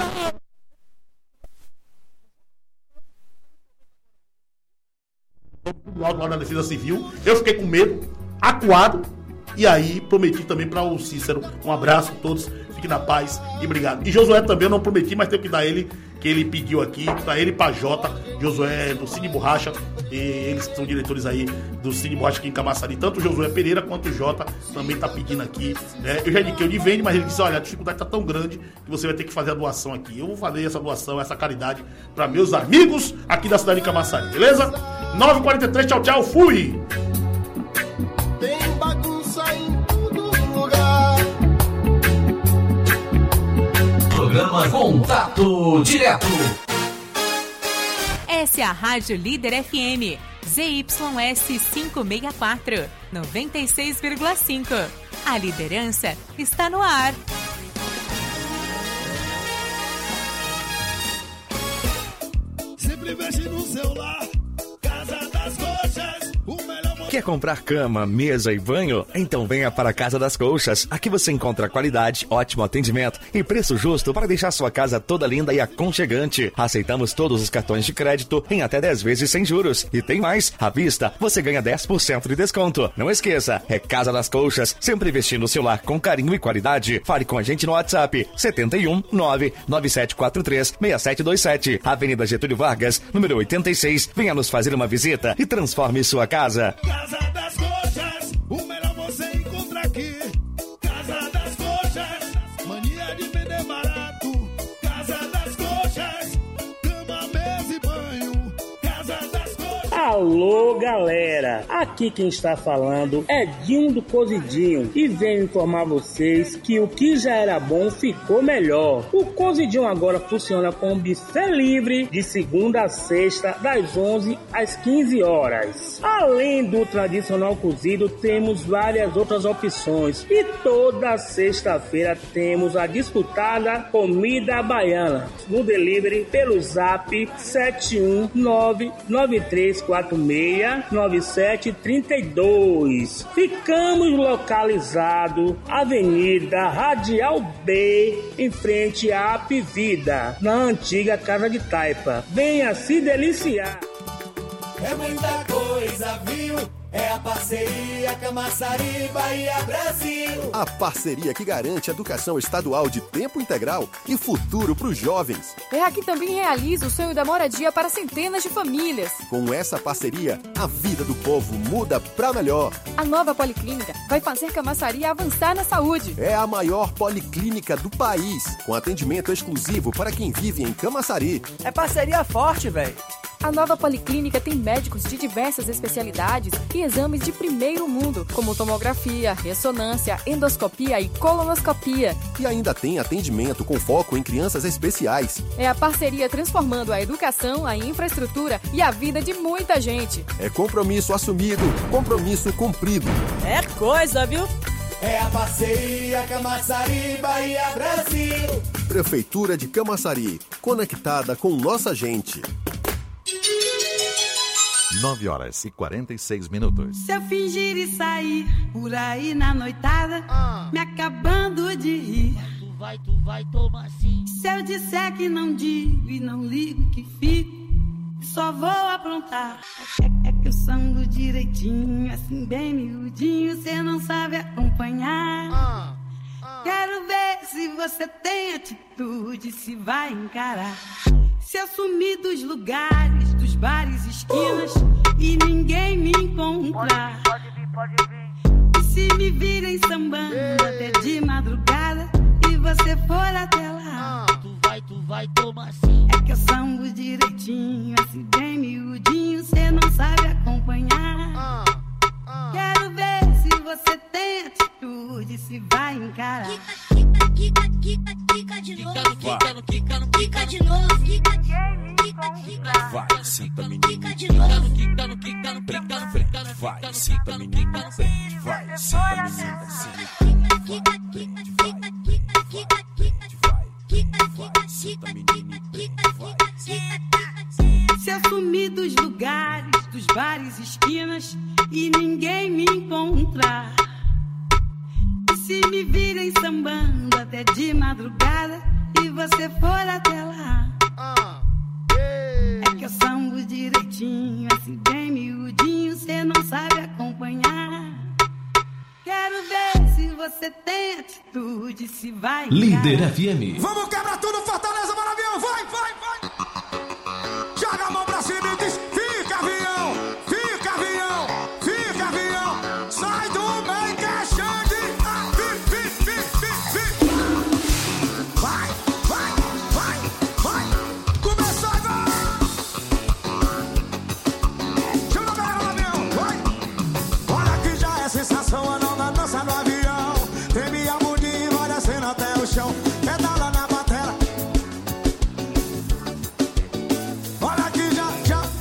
Lá da Defesa Civil. Eu fiquei com medo. acuado. E aí, prometi também para o Cícero. Um abraço a todos, fiquem na paz e obrigado. E Josué também eu não prometi, mas tenho que dar ele, que ele pediu aqui, para ele e para Jota. Josué do Cine Borracha, e eles são diretores aí do Cine Borracha aqui em Camaçari. Tanto o Josué Pereira quanto o Jota também tá pedindo aqui, né? Eu já indiquei o de vende, mas ele disse, olha, a dificuldade tá tão grande que você vai ter que fazer a doação aqui. Eu vou fazer essa doação, essa caridade para meus amigos aqui da cidade de Camaçari, beleza? 9h43, tchau, tchau, fui! Programa Contato Direto. Essa é a Rádio Líder FM, ZYS 564, 96,5. A liderança está no ar. Sempre mexe no celular, Casa das Coxas, o melhor. Quer comprar cama, mesa e banho? Então venha para a Casa das Colchas. Aqui você encontra qualidade, ótimo atendimento e preço justo para deixar sua casa toda linda e aconchegante. Aceitamos todos os cartões de crédito em até 10 vezes sem juros. E tem mais, à vista você ganha 10% de desconto. Não esqueça, é Casa das Colchas, sempre vestindo o seu lar com carinho e qualidade. Fale com a gente no WhatsApp 71 99743 6727, Avenida Getúlio Vargas, número 86. Venha nos fazer uma visita e transforme sua casa. Casa das Coxas, o melhor você encontra aqui. Casa das Coxas, mania de vender barato. Casa das Coxas, cama, mesa e banho. Casa das Coxas. Alô, galera! Aqui quem está falando é Dinho do Cozidinho e venho informar vocês que o que já era bom ficou melhor. O Cozidinho agora funciona com buffet livre de segunda a sexta, das 11 às 15 horas. Além do tradicional cozido, temos várias outras opções e toda sexta-feira temos a disputada comida baiana no delivery pelo zap 71993469732. Ficamos localizados Avenida Radial B, em frente à Apivida, na antiga Casa de Taipa. Venha se deliciar. É muita coisa, viu? É a parceria Camaçari, Bahia, Brasil. A parceria que garante educação estadual de tempo integral e futuro para os jovens. É a que também realiza o sonho da moradia para centenas de famílias. Com essa parceria, a vida do povo muda para melhor. A nova policlínica vai fazer Camaçari avançar na saúde. É a maior policlínica do país, com atendimento exclusivo para quem vive em Camaçari. É parceria forte, velho. A nova policlínica tem médicos de diversas especialidades e exames de primeiro mundo, como tomografia, ressonância, endoscopia e colonoscopia. E ainda tem atendimento com foco em crianças especiais. É a parceria transformando a educação, a infraestrutura e a vida de muita gente. É compromisso assumido, compromisso cumprido. É coisa, viu? É a parceria Camaçari, Bahia, Brasil. Prefeitura de Camaçari, conectada com nossa gente. 9h46. Se eu fingir e sair por aí na noitada, me acabando de rir, tu vai tomar sim. Se eu disser que não digo e não ligo que fico, só vou aprontar. É que eu sango direitinho, assim bem miudinho, cê não sabe acompanhar. Quero ver se você tem atitude, se vai encarar. Se eu sumir dos lugares, dos bares, esquinas, e ninguém me encontrar. Pode vir. E se me virem sambando até de madrugada, e você for até lá, tu vai tomar sim. É que eu sambo direitinho, assim bem miudinho, cê não sabe acompanhar. Quero ver se você tem atitude, se vai encarar. Quica de novo. Quica de novo. Vai, senta menino. Quica de novo. Vai, senta menino. Vai, senta menino. Se eu sumir dos lugares, dos bares, esquinas, e ninguém me encontrar. E se me virem sambando até de madrugada, e você for até lá. É que eu sambo direitinho, assim bem miudinho, cê não sabe acompanhar. você tem atitude, se vai. Líder FM. Vamos quebrar tudo, Fortaleza, bora avião, vai, vai, vai. Joga a mão pra cima e diz, fica avião, fica avião, fica avião. Sai do meio que é Xande. Vai, vai, vai, vai. Começou agora. Chama a galera no avião, vai. Olha que já é sensação, anão na dança no avião. Treme a bundinha e vai descendo até o chão. Pedala na batera. Olha que já.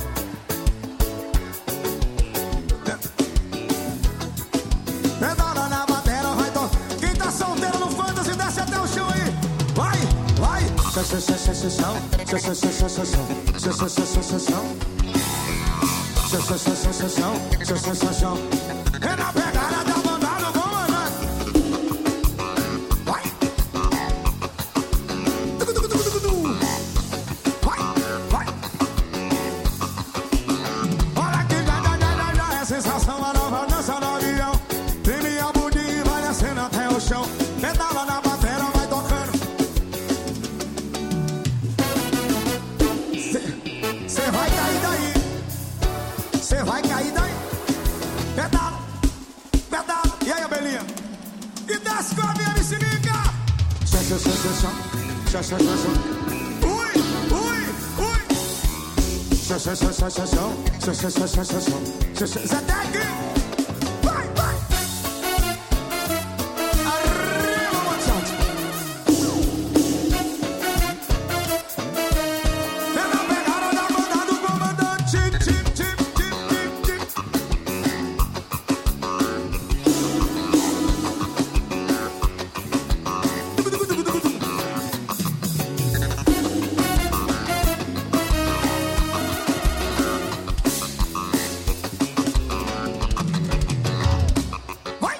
Pedala na batera, vai tom. Quem tá solteiro no fantasy, desce até o chão aí. Vai, vai. É na pegada da banda do comandante. Vai. Vai, vai. Olha que já é sensação, a nova dança no avião. Treme a bundinha e vai descendo até o chão. Pedala na batera, vai tocando. Cê vai cair daí. Cê vai cair daí. Pedala, pedala. E aí, Abelinha? E desce com a minha bicicleta. Ui, ui, ui. Zé Tec. Vai, vai. Arriba, Monsanto. É na pegada da banda do comandante. Vai.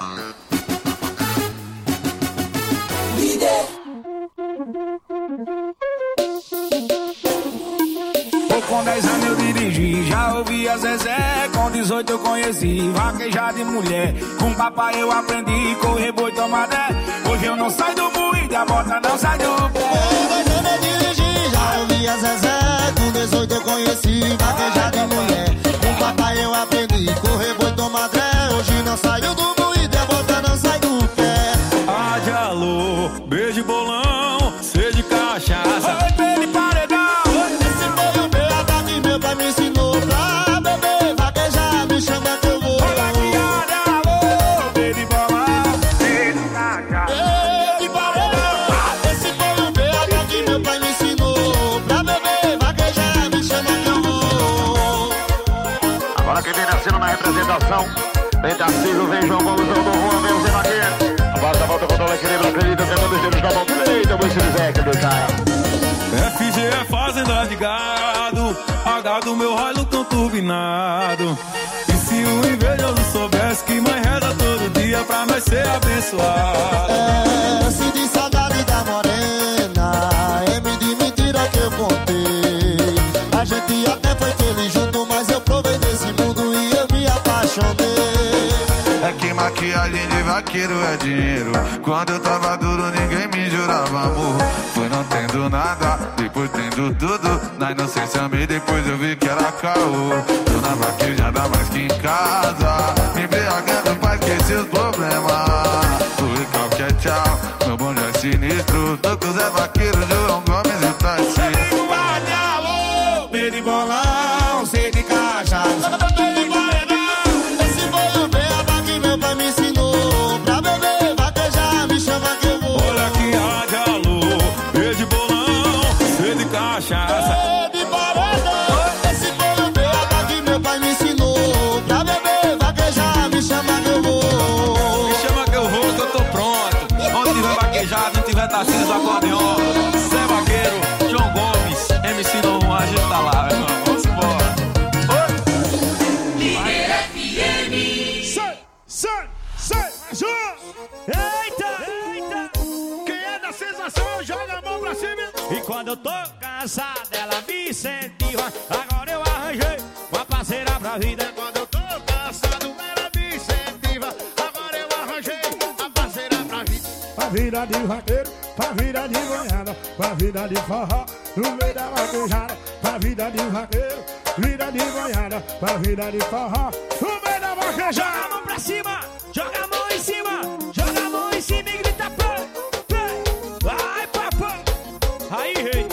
Com 10 anos eu dirigi, já ouvi a Zezé. Com 18 eu conheci vaquejar de mulher. Com papai eu aprendi correr boi tomadé. Hoje eu não saio do moído e a bota não sai do pé. Com 10 anos eu dirigi, já ouvi a Zezé. Com 18 eu conheci vaquejar de mulher. Com papai eu aprendi correr boi tomadé. Hoje não saio do moído e a bota não sai do pé. Ah, de alô, beijo bolão, sede de cachaça. Oi, pele paredão. Esse foi o BH meu pai me ensinou pra beber, vaquejar, me chama que eu vou. Olha que alô, beijo bolão, sede de cachaça. Ei, paredão. Esse foi o BH meu pai me ensinou pra beber, vaquejar, me chama que eu vou. Agora quem vem nascendo na representação, vem Tarcísio, vem João Gomes, João do Rua, vem o Zé Vaqueiro. A bota volta com o equilíbrio, acredita, tendo dos dedos da mão direita, o Zé que decai. FG é fazenda de gado, H do meu Hilux turbinado. E se o invejoso soubesse que mãe reza todo dia pra nós ser abençoado. É, se de saudade da morena, M de mentira que eu contei. A gente até foi feliz junto, mas eu provei desse mundo e eu me apaixonei. É que maquiagem de vaqueiro é dinheiro. Quando eu tava duro ninguém me jurava amor. Foi não tendo nada, depois tendo tudo. Na inocência amei, depois eu vi que era caô. Tô na vaquejada mais que em casa, me embriagando pra esquecer os problemas. O recalque é tchau, meu bonde é sinistro. Tô com o Zé Vaqueiro, João Gomes e o Tarcísio. Amigo, vai de alô, pede bolão, sei de cachaça. Esse foi o BH que meu pai me ensinou pra beber, vaquejar, me chama que eu vou. Olha que há de alô, beijo bolão, sede cachaça. Bebe paredão. Esse foi o BH que meu pai me ensinou pra beber, vaquejar, me chama que eu vou. Me chama que eu vou, que eu tô pronto. Onde tiver vaquejado, não tiver Tarcísio do acordeon. Zé Vaqueiro, João Gomes, MC Dom Juan, a gente tá lá, meu irmão. Vamos embora. Líder FM. Sai, mais um. Eita. Quem é da sensação, joga a mão pra cima. E quando eu tô cansado, ela me incentiva. Agora eu arranjei uma parceira pra vida. Quando eu tô cansado, ela me incentiva. Agora eu arranjei a parceira vida de vaqueiro, pra vida de boiada, pra vida de forró, no meio da vaquejada, pra vida de vaqueiro, vida de boiada, pra vida de forró, no meio da vaquejada. Joga a mão pra cima, joga a mão em cima, joga a mão em cima e grita pé, pé, vai papai, aí rei.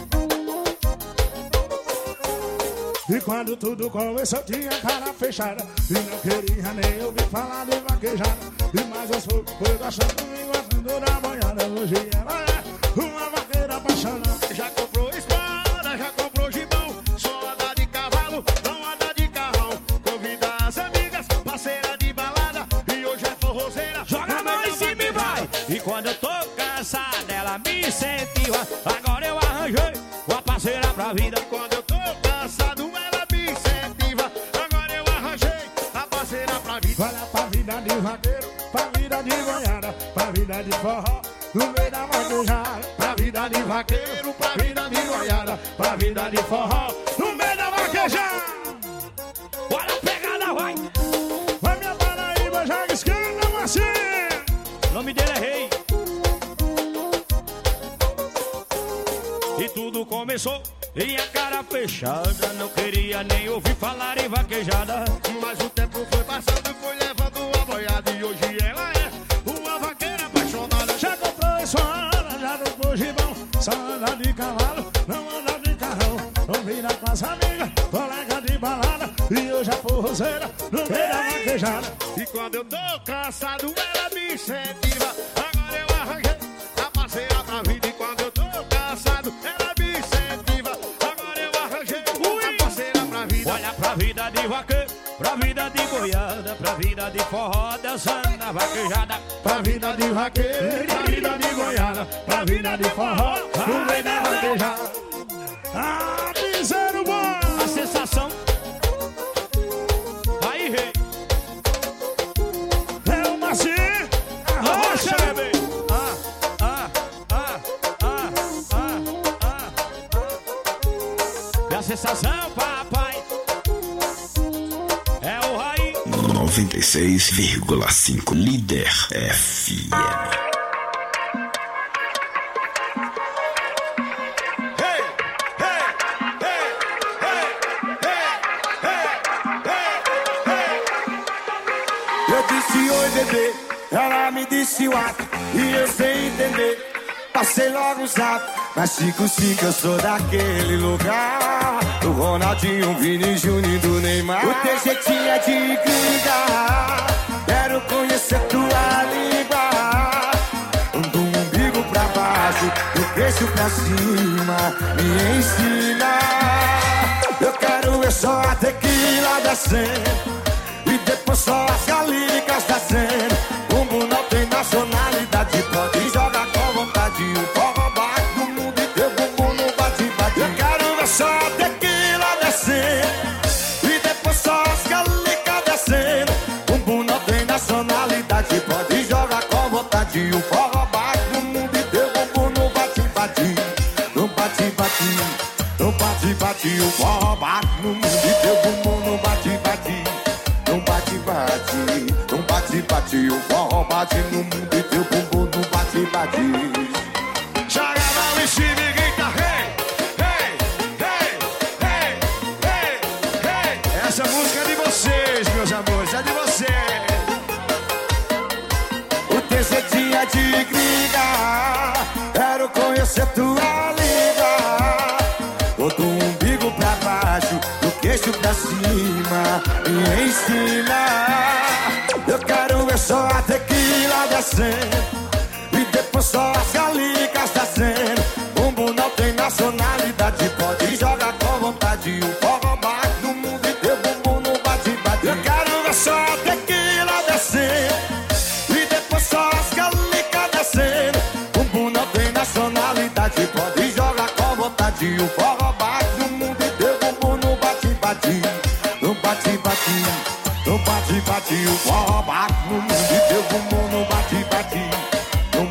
E quando tudo começou tinha cara fechada e não queria nem ouvir falar de vaquejada. E mais aos poucos foi gostando e gostando da boiada. Hoje ela é uma vaqueira apaixonada. Já comprou espada, já comprou gibão, só anda de cavalo, não anda de carrão. Convida as amigas, parceira de balada, e hoje é forrozeira. Joga a mão em cima e vai. E quando eu tô cansada, ela me incentiva. Agora eu arranjei uma parceira pra vida. Quando eu tô cansado, ela me incentiva. Agora eu arranjei a parceira pra vida. Olha pra vida de vaqueiro, pra vida de boiada, pra vida de forró, no meio da vaquejada. Pra vida de vaqueiro, pra vida de boiada, pra vida de forró, no meio da vaquejada. Olha a pegada, vai. Vai minha Paraíba, joga esquerda, Marcinho. O nome dele é Rei. E tudo começou e a cara fechada, não queria nem ouvir falar em vaquejada. Mas o tempo foi passando e foi levando a boiada. E hoje ela é uma vaqueira apaixonada. Já comprou espada, já comprou gibão, só anda de cavalo, não anda de carrão. Convida com as amigas, colega de balada, e hoje é forrozeira, no meio da vaquejada. E quando eu tô cansado, ela me incentiva. Agora eu arranjei a parceira pra vida. E quando eu tô cansado, ela me incentiva. Agora eu arranjei a parceira pra vida. Olha pra vida de vaqueiro, pra vida de boiada, pra vida de forró, dançando na vaquejada. Pra vida de vaqueiro, pra vida de boiada, pra vida de forró, no meio da vaquejada. Ah, piseiro bom! A sensação. Aí, rei. É o Marcinho, arrocha, bebê. E a sensação, papai, é o Raí. 96,5 Líder FM. Eu disse oi, bebê, ela me disse what, e eu sem entender, passei logo o zap, mas 5-5 eu sou daquele lugar, do Ronaldinho, Vini, Júnior, do Neymar. O teu jeitinho é de gringa, quero conhecer tua língua, do umbigo pra baixo, do queixo pra cima, me ensina. Eu quero ver só a tequila descendo, e depois só as galínicas descendo. Bumbum não tem nacionalidade, pode jogar com vontade. O forró bate no mundo e teu bumbum não bate. Eu quero ver só a tequila descendo, e depois só as galínicas descendo. Bumbum não tem nacionalidade, pode jogar com vontade. O forró bate no mundo e teu bumbum não bate. Não bate, não bate. O forró bate no mundo e teu bumbum não bate. Não bate, o forró bate no mundo e teu bumbum não bate. Joga a mão em cima e grita hey, hey, hey, hey, hey, hey. Essa música é de vocês, meus amores, é de vocês. O teu jeitinho é de gringa, quero conhecer tua língua, do umbigo pra baixo, do queixo pra cima, me ensina. Eu quero ver só a tequila descendo, e depois só as galínicas descendo. Bumbum não tem nacionalidade, pode jogar com vontade. O forró bate no mundo e teu bumbum não bate. Eu quero ver só a tequila descendo, e depois só as galínicas descendo. Bumbum não tem nacionalidade, pode jogar com vontade. O forró bate no mundo e teu bumbum não bate. Não bate, o forró bate no mundo e teu bumbum não bate. Não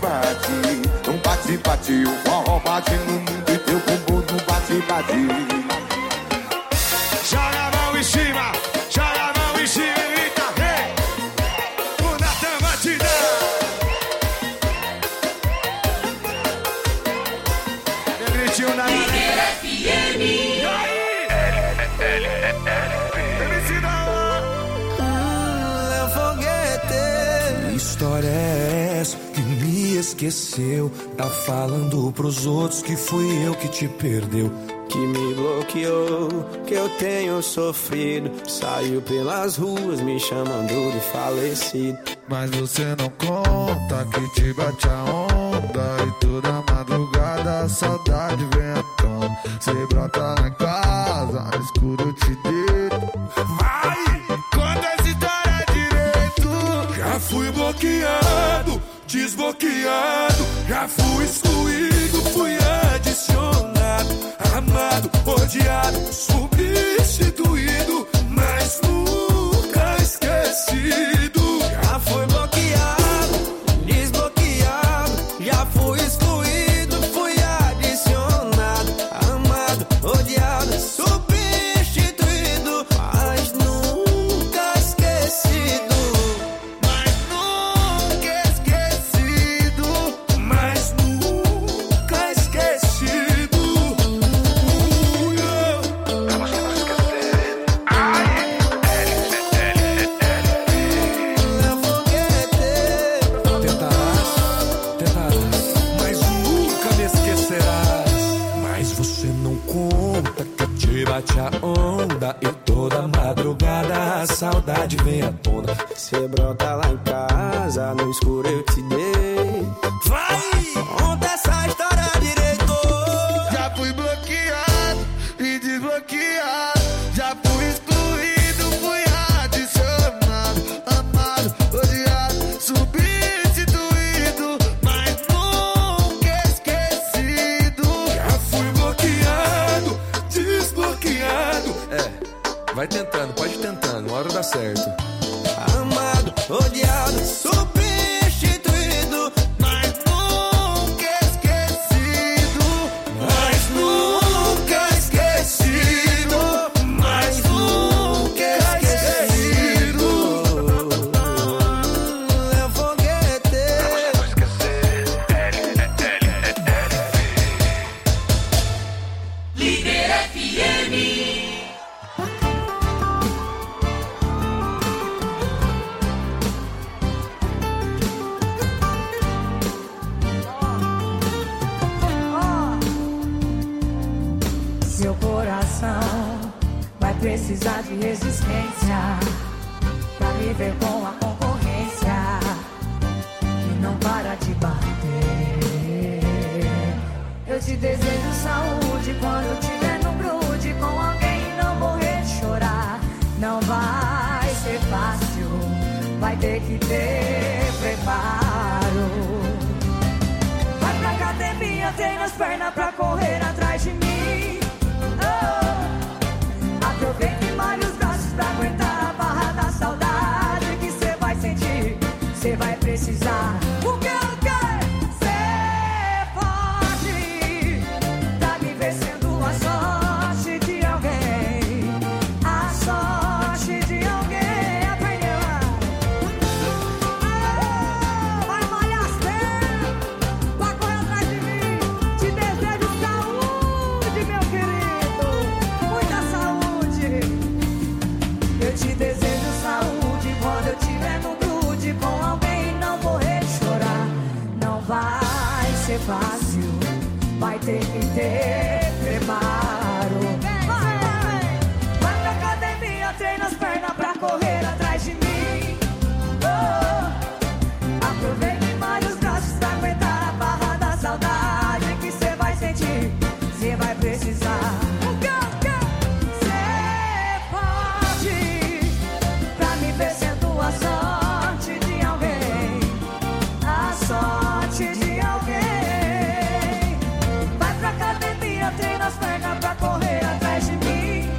bate, o forró bate no mundo e teu bumbum não bate. Joga a mão em cima, joga a mão em cima e grita hey. O Natan vai te dar. esqueceu. Tá falando pros outros que fui eu que te perdeu. Que me bloqueou, que eu tenho sofrido. Saiu pelas ruas me chamando de falecido. Mas você não conta que te bate a onda. E toda madrugada a saudade vem à tona. Cê brota lá em casa, no escuro eu te deito. Vai, conta essa história direito. Já fui bloqueado, desbloqueado. Já fui excluído, fui adicionado. Amado, odiado, substituído, mas nunca esquecido. Já fui bloqueado, desbloqueado. Já fui excluído, fui adicionado. Amado, odiado, substituído, mas nunca esquecido. Mas nunca esquecido. Mas nunca esquecido. Bate a onda e toda madrugada a saudade vem à tona. Cê brota lá em casa, no escuro eu te dei. Vai! Conta essa história direito. Já fui bloqueado e desbloqueado. Já fui excluído, fui adicionado. Amado, odiado, substituído, mas nunca esquecido. Já fui bloqueado, desbloqueado. Vai tentando, pode ir tentando, uma hora dá certo. Amado, odiado, substituído, mas nunca esquecido. Mas nunca esquecido. Mas nunca esquecido. Eu foguetei. Não esquecer. Líder FM. Seu coração vai precisar de resistência pra viver com a concorrência que não para de bater. Eu te desejo saúde quando tiver no grude com alguém e não morrer de chorar. Não vai ser fácil, vai ter que ter preparo. Vai pra academia, treina as pernas pra correr atrás de mim. Aproveita e malha os braços pra aguentar a barra da saudade que cê vai sentir, cê vai precisar. O que cê pode tá me ver sendo a sorte de alguém, a sorte de alguém. Aprendeu? Vai malhar as pernas pra correr atrás de mim. Te desejo saúde, meu querido, muita saúde. Eu te desejo saúde quando eu tiver no grude com alguém e não morrer de chorar. Não vai ser fácil, vai ter que ter preparo. Vai pra academia, treina as pernas pra correr atrás de mim. Aproveita e malha os braços pra aguentar a barra da saudade que cê vai sentir, cê vai precisar. Cê pode pra me ver sendo a sorte de alguém, a sorte de alguém. Vai pra academia, treina as pernas pra correr atrás de mim.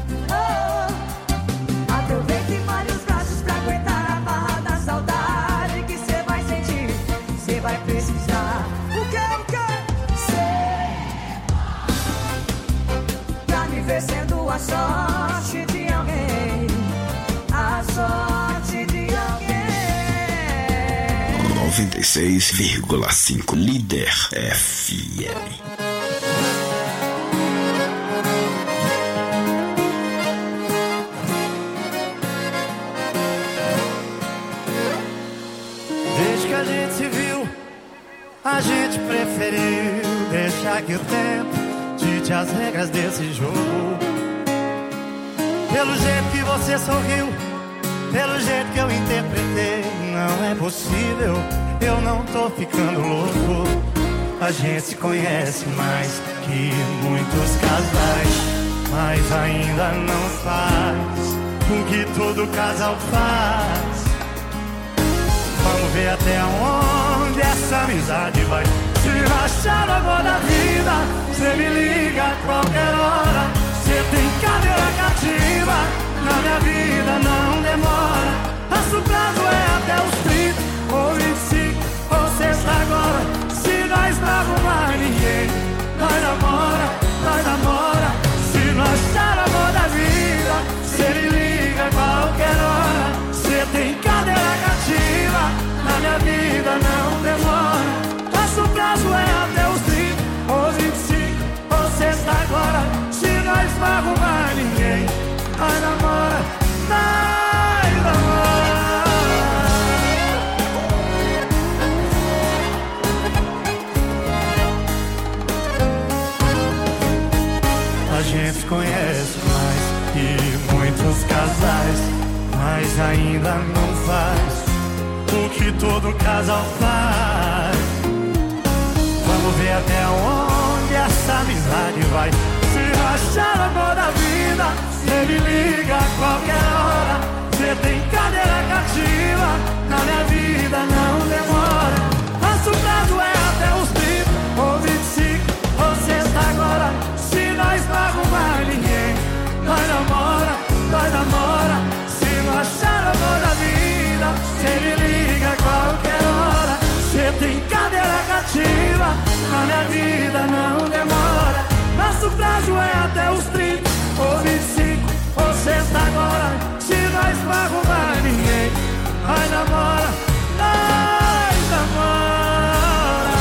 Aproveita e malha os braços pra aguentar a barra da saudade que cê vai sentir, cê vai precisar. O que? Cê pra me ver sendo a sorte de alguém, a sorte de alguém. 96,5 Líder FM. Desde que a gente se viu, Será que eu tento dite as regras desse jogo? Pelo jeito que você sorriu, pelo jeito que eu interpretei, não é possível, eu não tô ficando louco. A gente se conhece mais que muitos casais, mas ainda não faz o que todo casal faz. Vamos ver até onde essa amizade vai. Se rachar a amor da vida, cê me liga a qualquer hora. Cê tem cadeira cativa, na minha vida não demora. Nosso prazo é até os 30 ou 25 ou sexta agora. Se nós não arrumar ninguém, nós namora, nós namora. Se não achar amor da vida, cê me liga a qualquer hora. Cê tem cadeira cativa, na minha vida não demora. Nosso prazo é até os 30 ou 25 ou sexta agora. Se nós não arrumar ninguém, nós namora, nós namora. A gente conhece mais que muitos casais, mas ainda não faz o que todo casal faz. Vamos ver até onde essa amizade vai. Se rachar a amor da vida, cê me liga a qualquer hora. Cê tem cadeira cativa, na minha vida não demora. Nosso prazo é até os 30 ou 25 ou sexta agora. Se nós não arrumar ninguém, nós namora, nós namora. Se não achar a amor da vida, cê me liga a qualquer hora. Cê tem cadeira cativa, na minha vida não demora. Nosso prazo é até os 30 ou 25 ou sexta agora. Se nós não arrumar ninguém, nós namora, nós namora.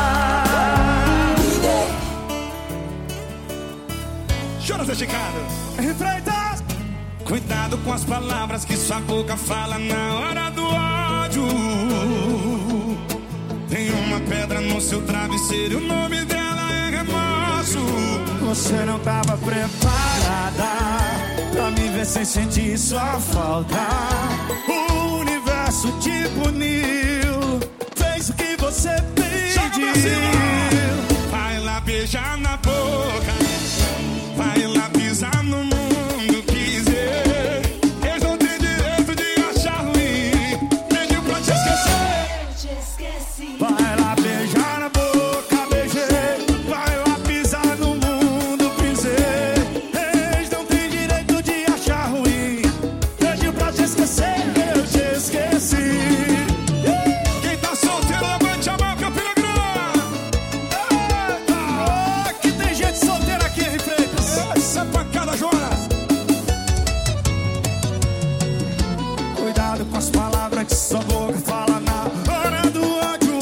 Jonas Esticado, Freitas. Cuidado com as palavras que sua boca fala na hora do ódio. Tem uma pedra no seu travesseiro e o nome dela é remorso. Você não tava preparada pra me ver sem sentir sua falta. O universo te puniu, fez o que você pediu. Vai lá beijar na boca, vai lá pisar no mundo quiser. Eles não têm direito de achar ruim, pediu pra te esquecer. Vai lá beijar na boca, beijei. Vai lá pisar no mundo, pisei. Eles não têm direito de achar ruim, pediu pra te esquecer, eu te esqueci. Quem tá solteiro, levante a mão, Campina Grande. Eita, que tem gente solteira aqui, hein, Freitas? Essa é pancada, Jonas. Cuidado com as palavras que sua boca fala na hora do ódio.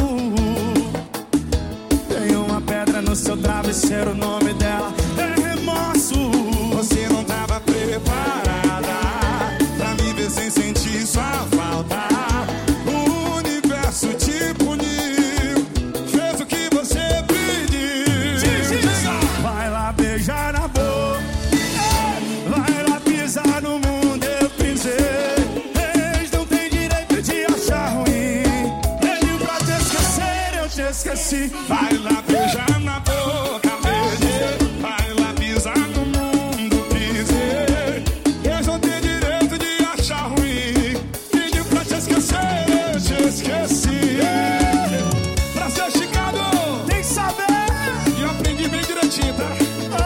Tem uma pedra no seu travesseiro, o nome dela é remorso. Você não tava preparada pra me ver sem sentir sua falta. O universo te puniu, fez o que você pediu. Vai lá beijar na boca, vai lá pisar no mundo, eu pisei. Eles não têm direito de achar ruim, pediu pra te esquecer, eu te esqueci. Vai lá beijar na boca, beijei. Vai lá pisar no mundo, pisei. Eles não têm direito de achar ruim, pediu pra te esquecer, eu te esqueci. Pra ser esticado, tem que saber. E eu aprendi bem direitinho, tá?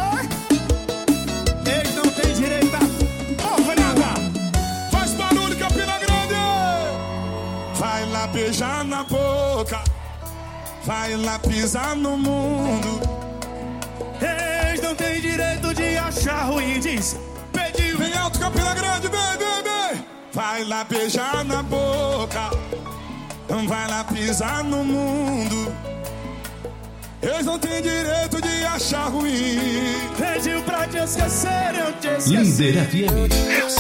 Eles não têm direito a... Ô, Renata, faz barulho, Campina Grande. Vai lá beijar na boca, vai lá pisar no mundo. Eles não têm direito de achar ruim, diz. Pediu, vem alto, Campina Grande, vem, vem, vem. Vai lá beijar na boca, vai lá pisar no mundo. Eles não têm direito de achar ruim, pediu pra te esquecer, eu te esqueci. Líder FM.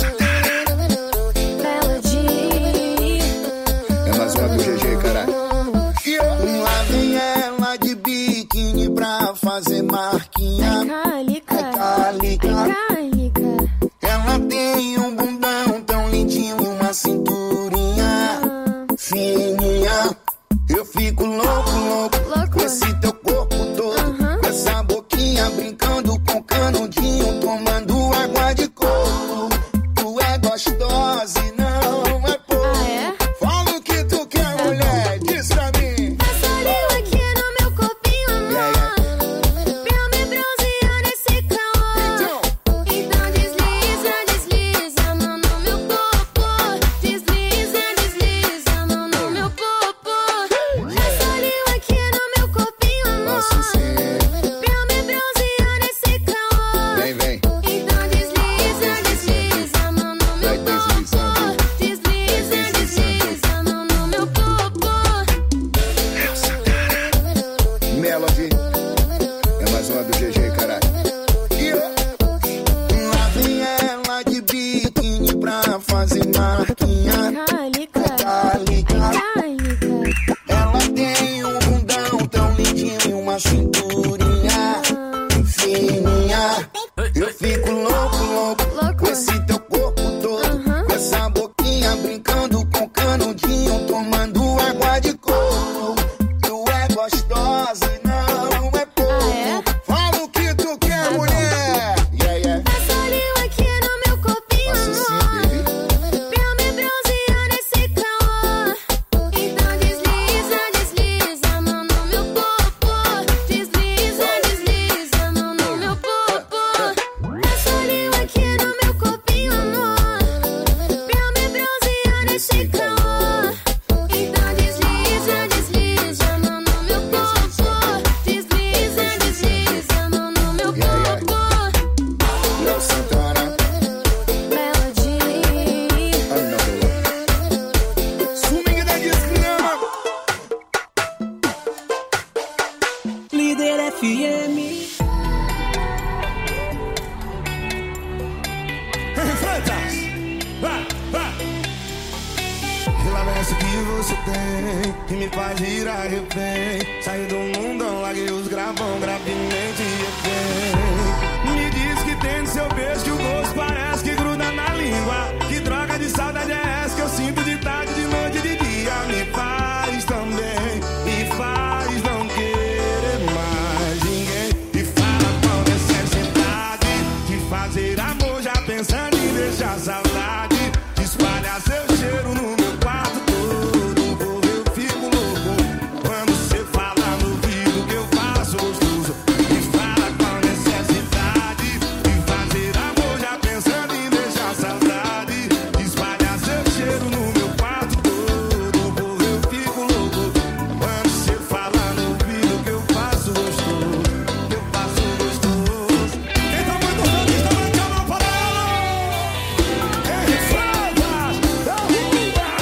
É mais uma do GG, caralho. Lá vem ela de biquíni pra fazer fazer marquinha. Calica. Ela tem um bundão tão lindinho e uma cinturinha fininha. Eu fico louco com esse teu corpo todo, com essa boquinha brincando com canudinho, tomando água de coco. Tu é gostosa e não é pouco. Fala o que tu quer, mulher, diz pra mim. Passa língua aqui no meu corpinho, amor, pra me bronzear nesse calor. Então desliza a mão no meu popô. Desliza a mão no meu popô. Passa língua aqui no meu corpinho, amor, pra me bronzear nesse calor. Vem. Então desliza a mão no meu popô. Desliza a mão no meu popô. Melody, é mais uma do GG, caralho. Lá vem ela de biquíni pra fazer marquinha. Calica. Ela tem um bundão tão lindinho e uma cinturinha fininha. Eu fico louco com esse teu corpo todo, com essa boquinha brincando com canudinho, tomando água de coco. Tu é gostosa e não é pouco. Fala o que tu quer, mulher. Passa língua aqui no meu corpinho, amor, pra me bronzear nesse calor. Então desliza a mão no meu popô. Desliza a mão no meu popô. Passa língua aqui no meu corpinho, amor, pra me bronzear nesse calor. Então desliza a mão no meu popô. Desliza a mão no meu popô. Léo Santana, Melody. Swing da desgrama. Líder FM. Freitas, vai. Relaxa que você tem, que me faz girar refém. Saí do mundão, larguei os gravão, gravemente refém. Me diz que tem no seu beijo que o gosto parece que gruda na língua. Que droga de saudade é essa que eu sinto de tarde, de noite e de dia. Me faz também, me faz não querer mais ninguém. E fala com necessidade de fazer amor, já pensando em deixar saudade. Espalha seu cheiro no meu quarto todo, eu fico louco quando você fala no ouvido que eu faço gostoso. E fala com necessidade de fazer amor, já pensando em deixar saudade. Espalha seu cheiro no meu quarto todo, eu fico louco quando você fala no ouvido que eu faço gostoso. Eu faço gostoso. Quem tá muito feliz, levante a mão para ela. Ei, Freitas, da rua.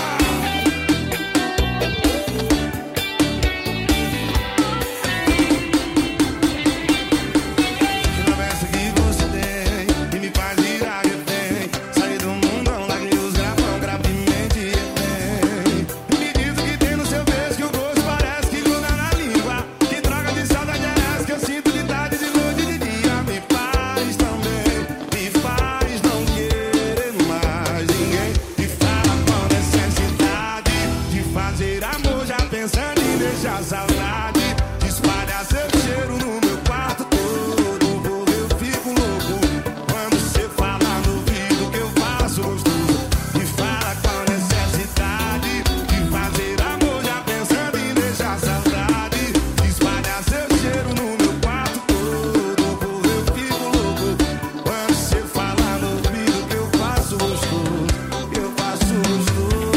Conversa que você tem, e me faz girar refém. Saí do mundão, larguei os gravão, gravemente refém. Me diz o que tem no seu beijo, que o gosto parece que gruda na língua. Que droga de saudade é essa que eu sinto de tarde, de noite e de dia. Me faz também, me faz não querer mais ninguém. E fala com necessidade de fazer amor, já pensando em deixar saudade. Espalha seu cheiro no meu quarto todo, eu fico louco quando você fala no ouvido que eu faço gostoso. E fala com necessidade de fazer amor, já pensando em deixar saudade. Espalha seu cheiro no meu quarto todo, eu fico louco quando você fala no ouvido que eu faço gostoso. Eu faço gostoso.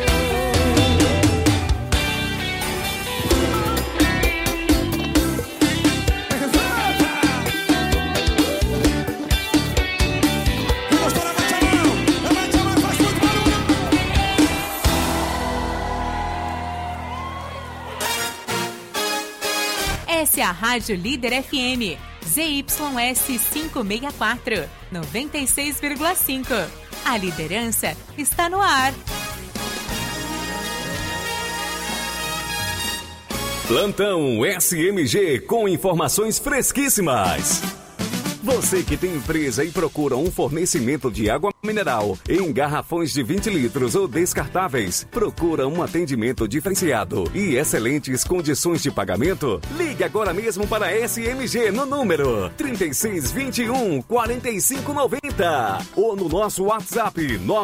Essa é a Rádio Líder FM, ZYS 564, 96,5. A liderança está no ar. Plantão SMG com informações fresquíssimas. Você que tem empresa e procura um fornecimento de água mineral em garrafões de 20 litros ou descartáveis, procura um atendimento diferenciado e excelentes condições de pagamento? Ligue agora mesmo para a SMG no número 3621-4590 ou no nosso WhatsApp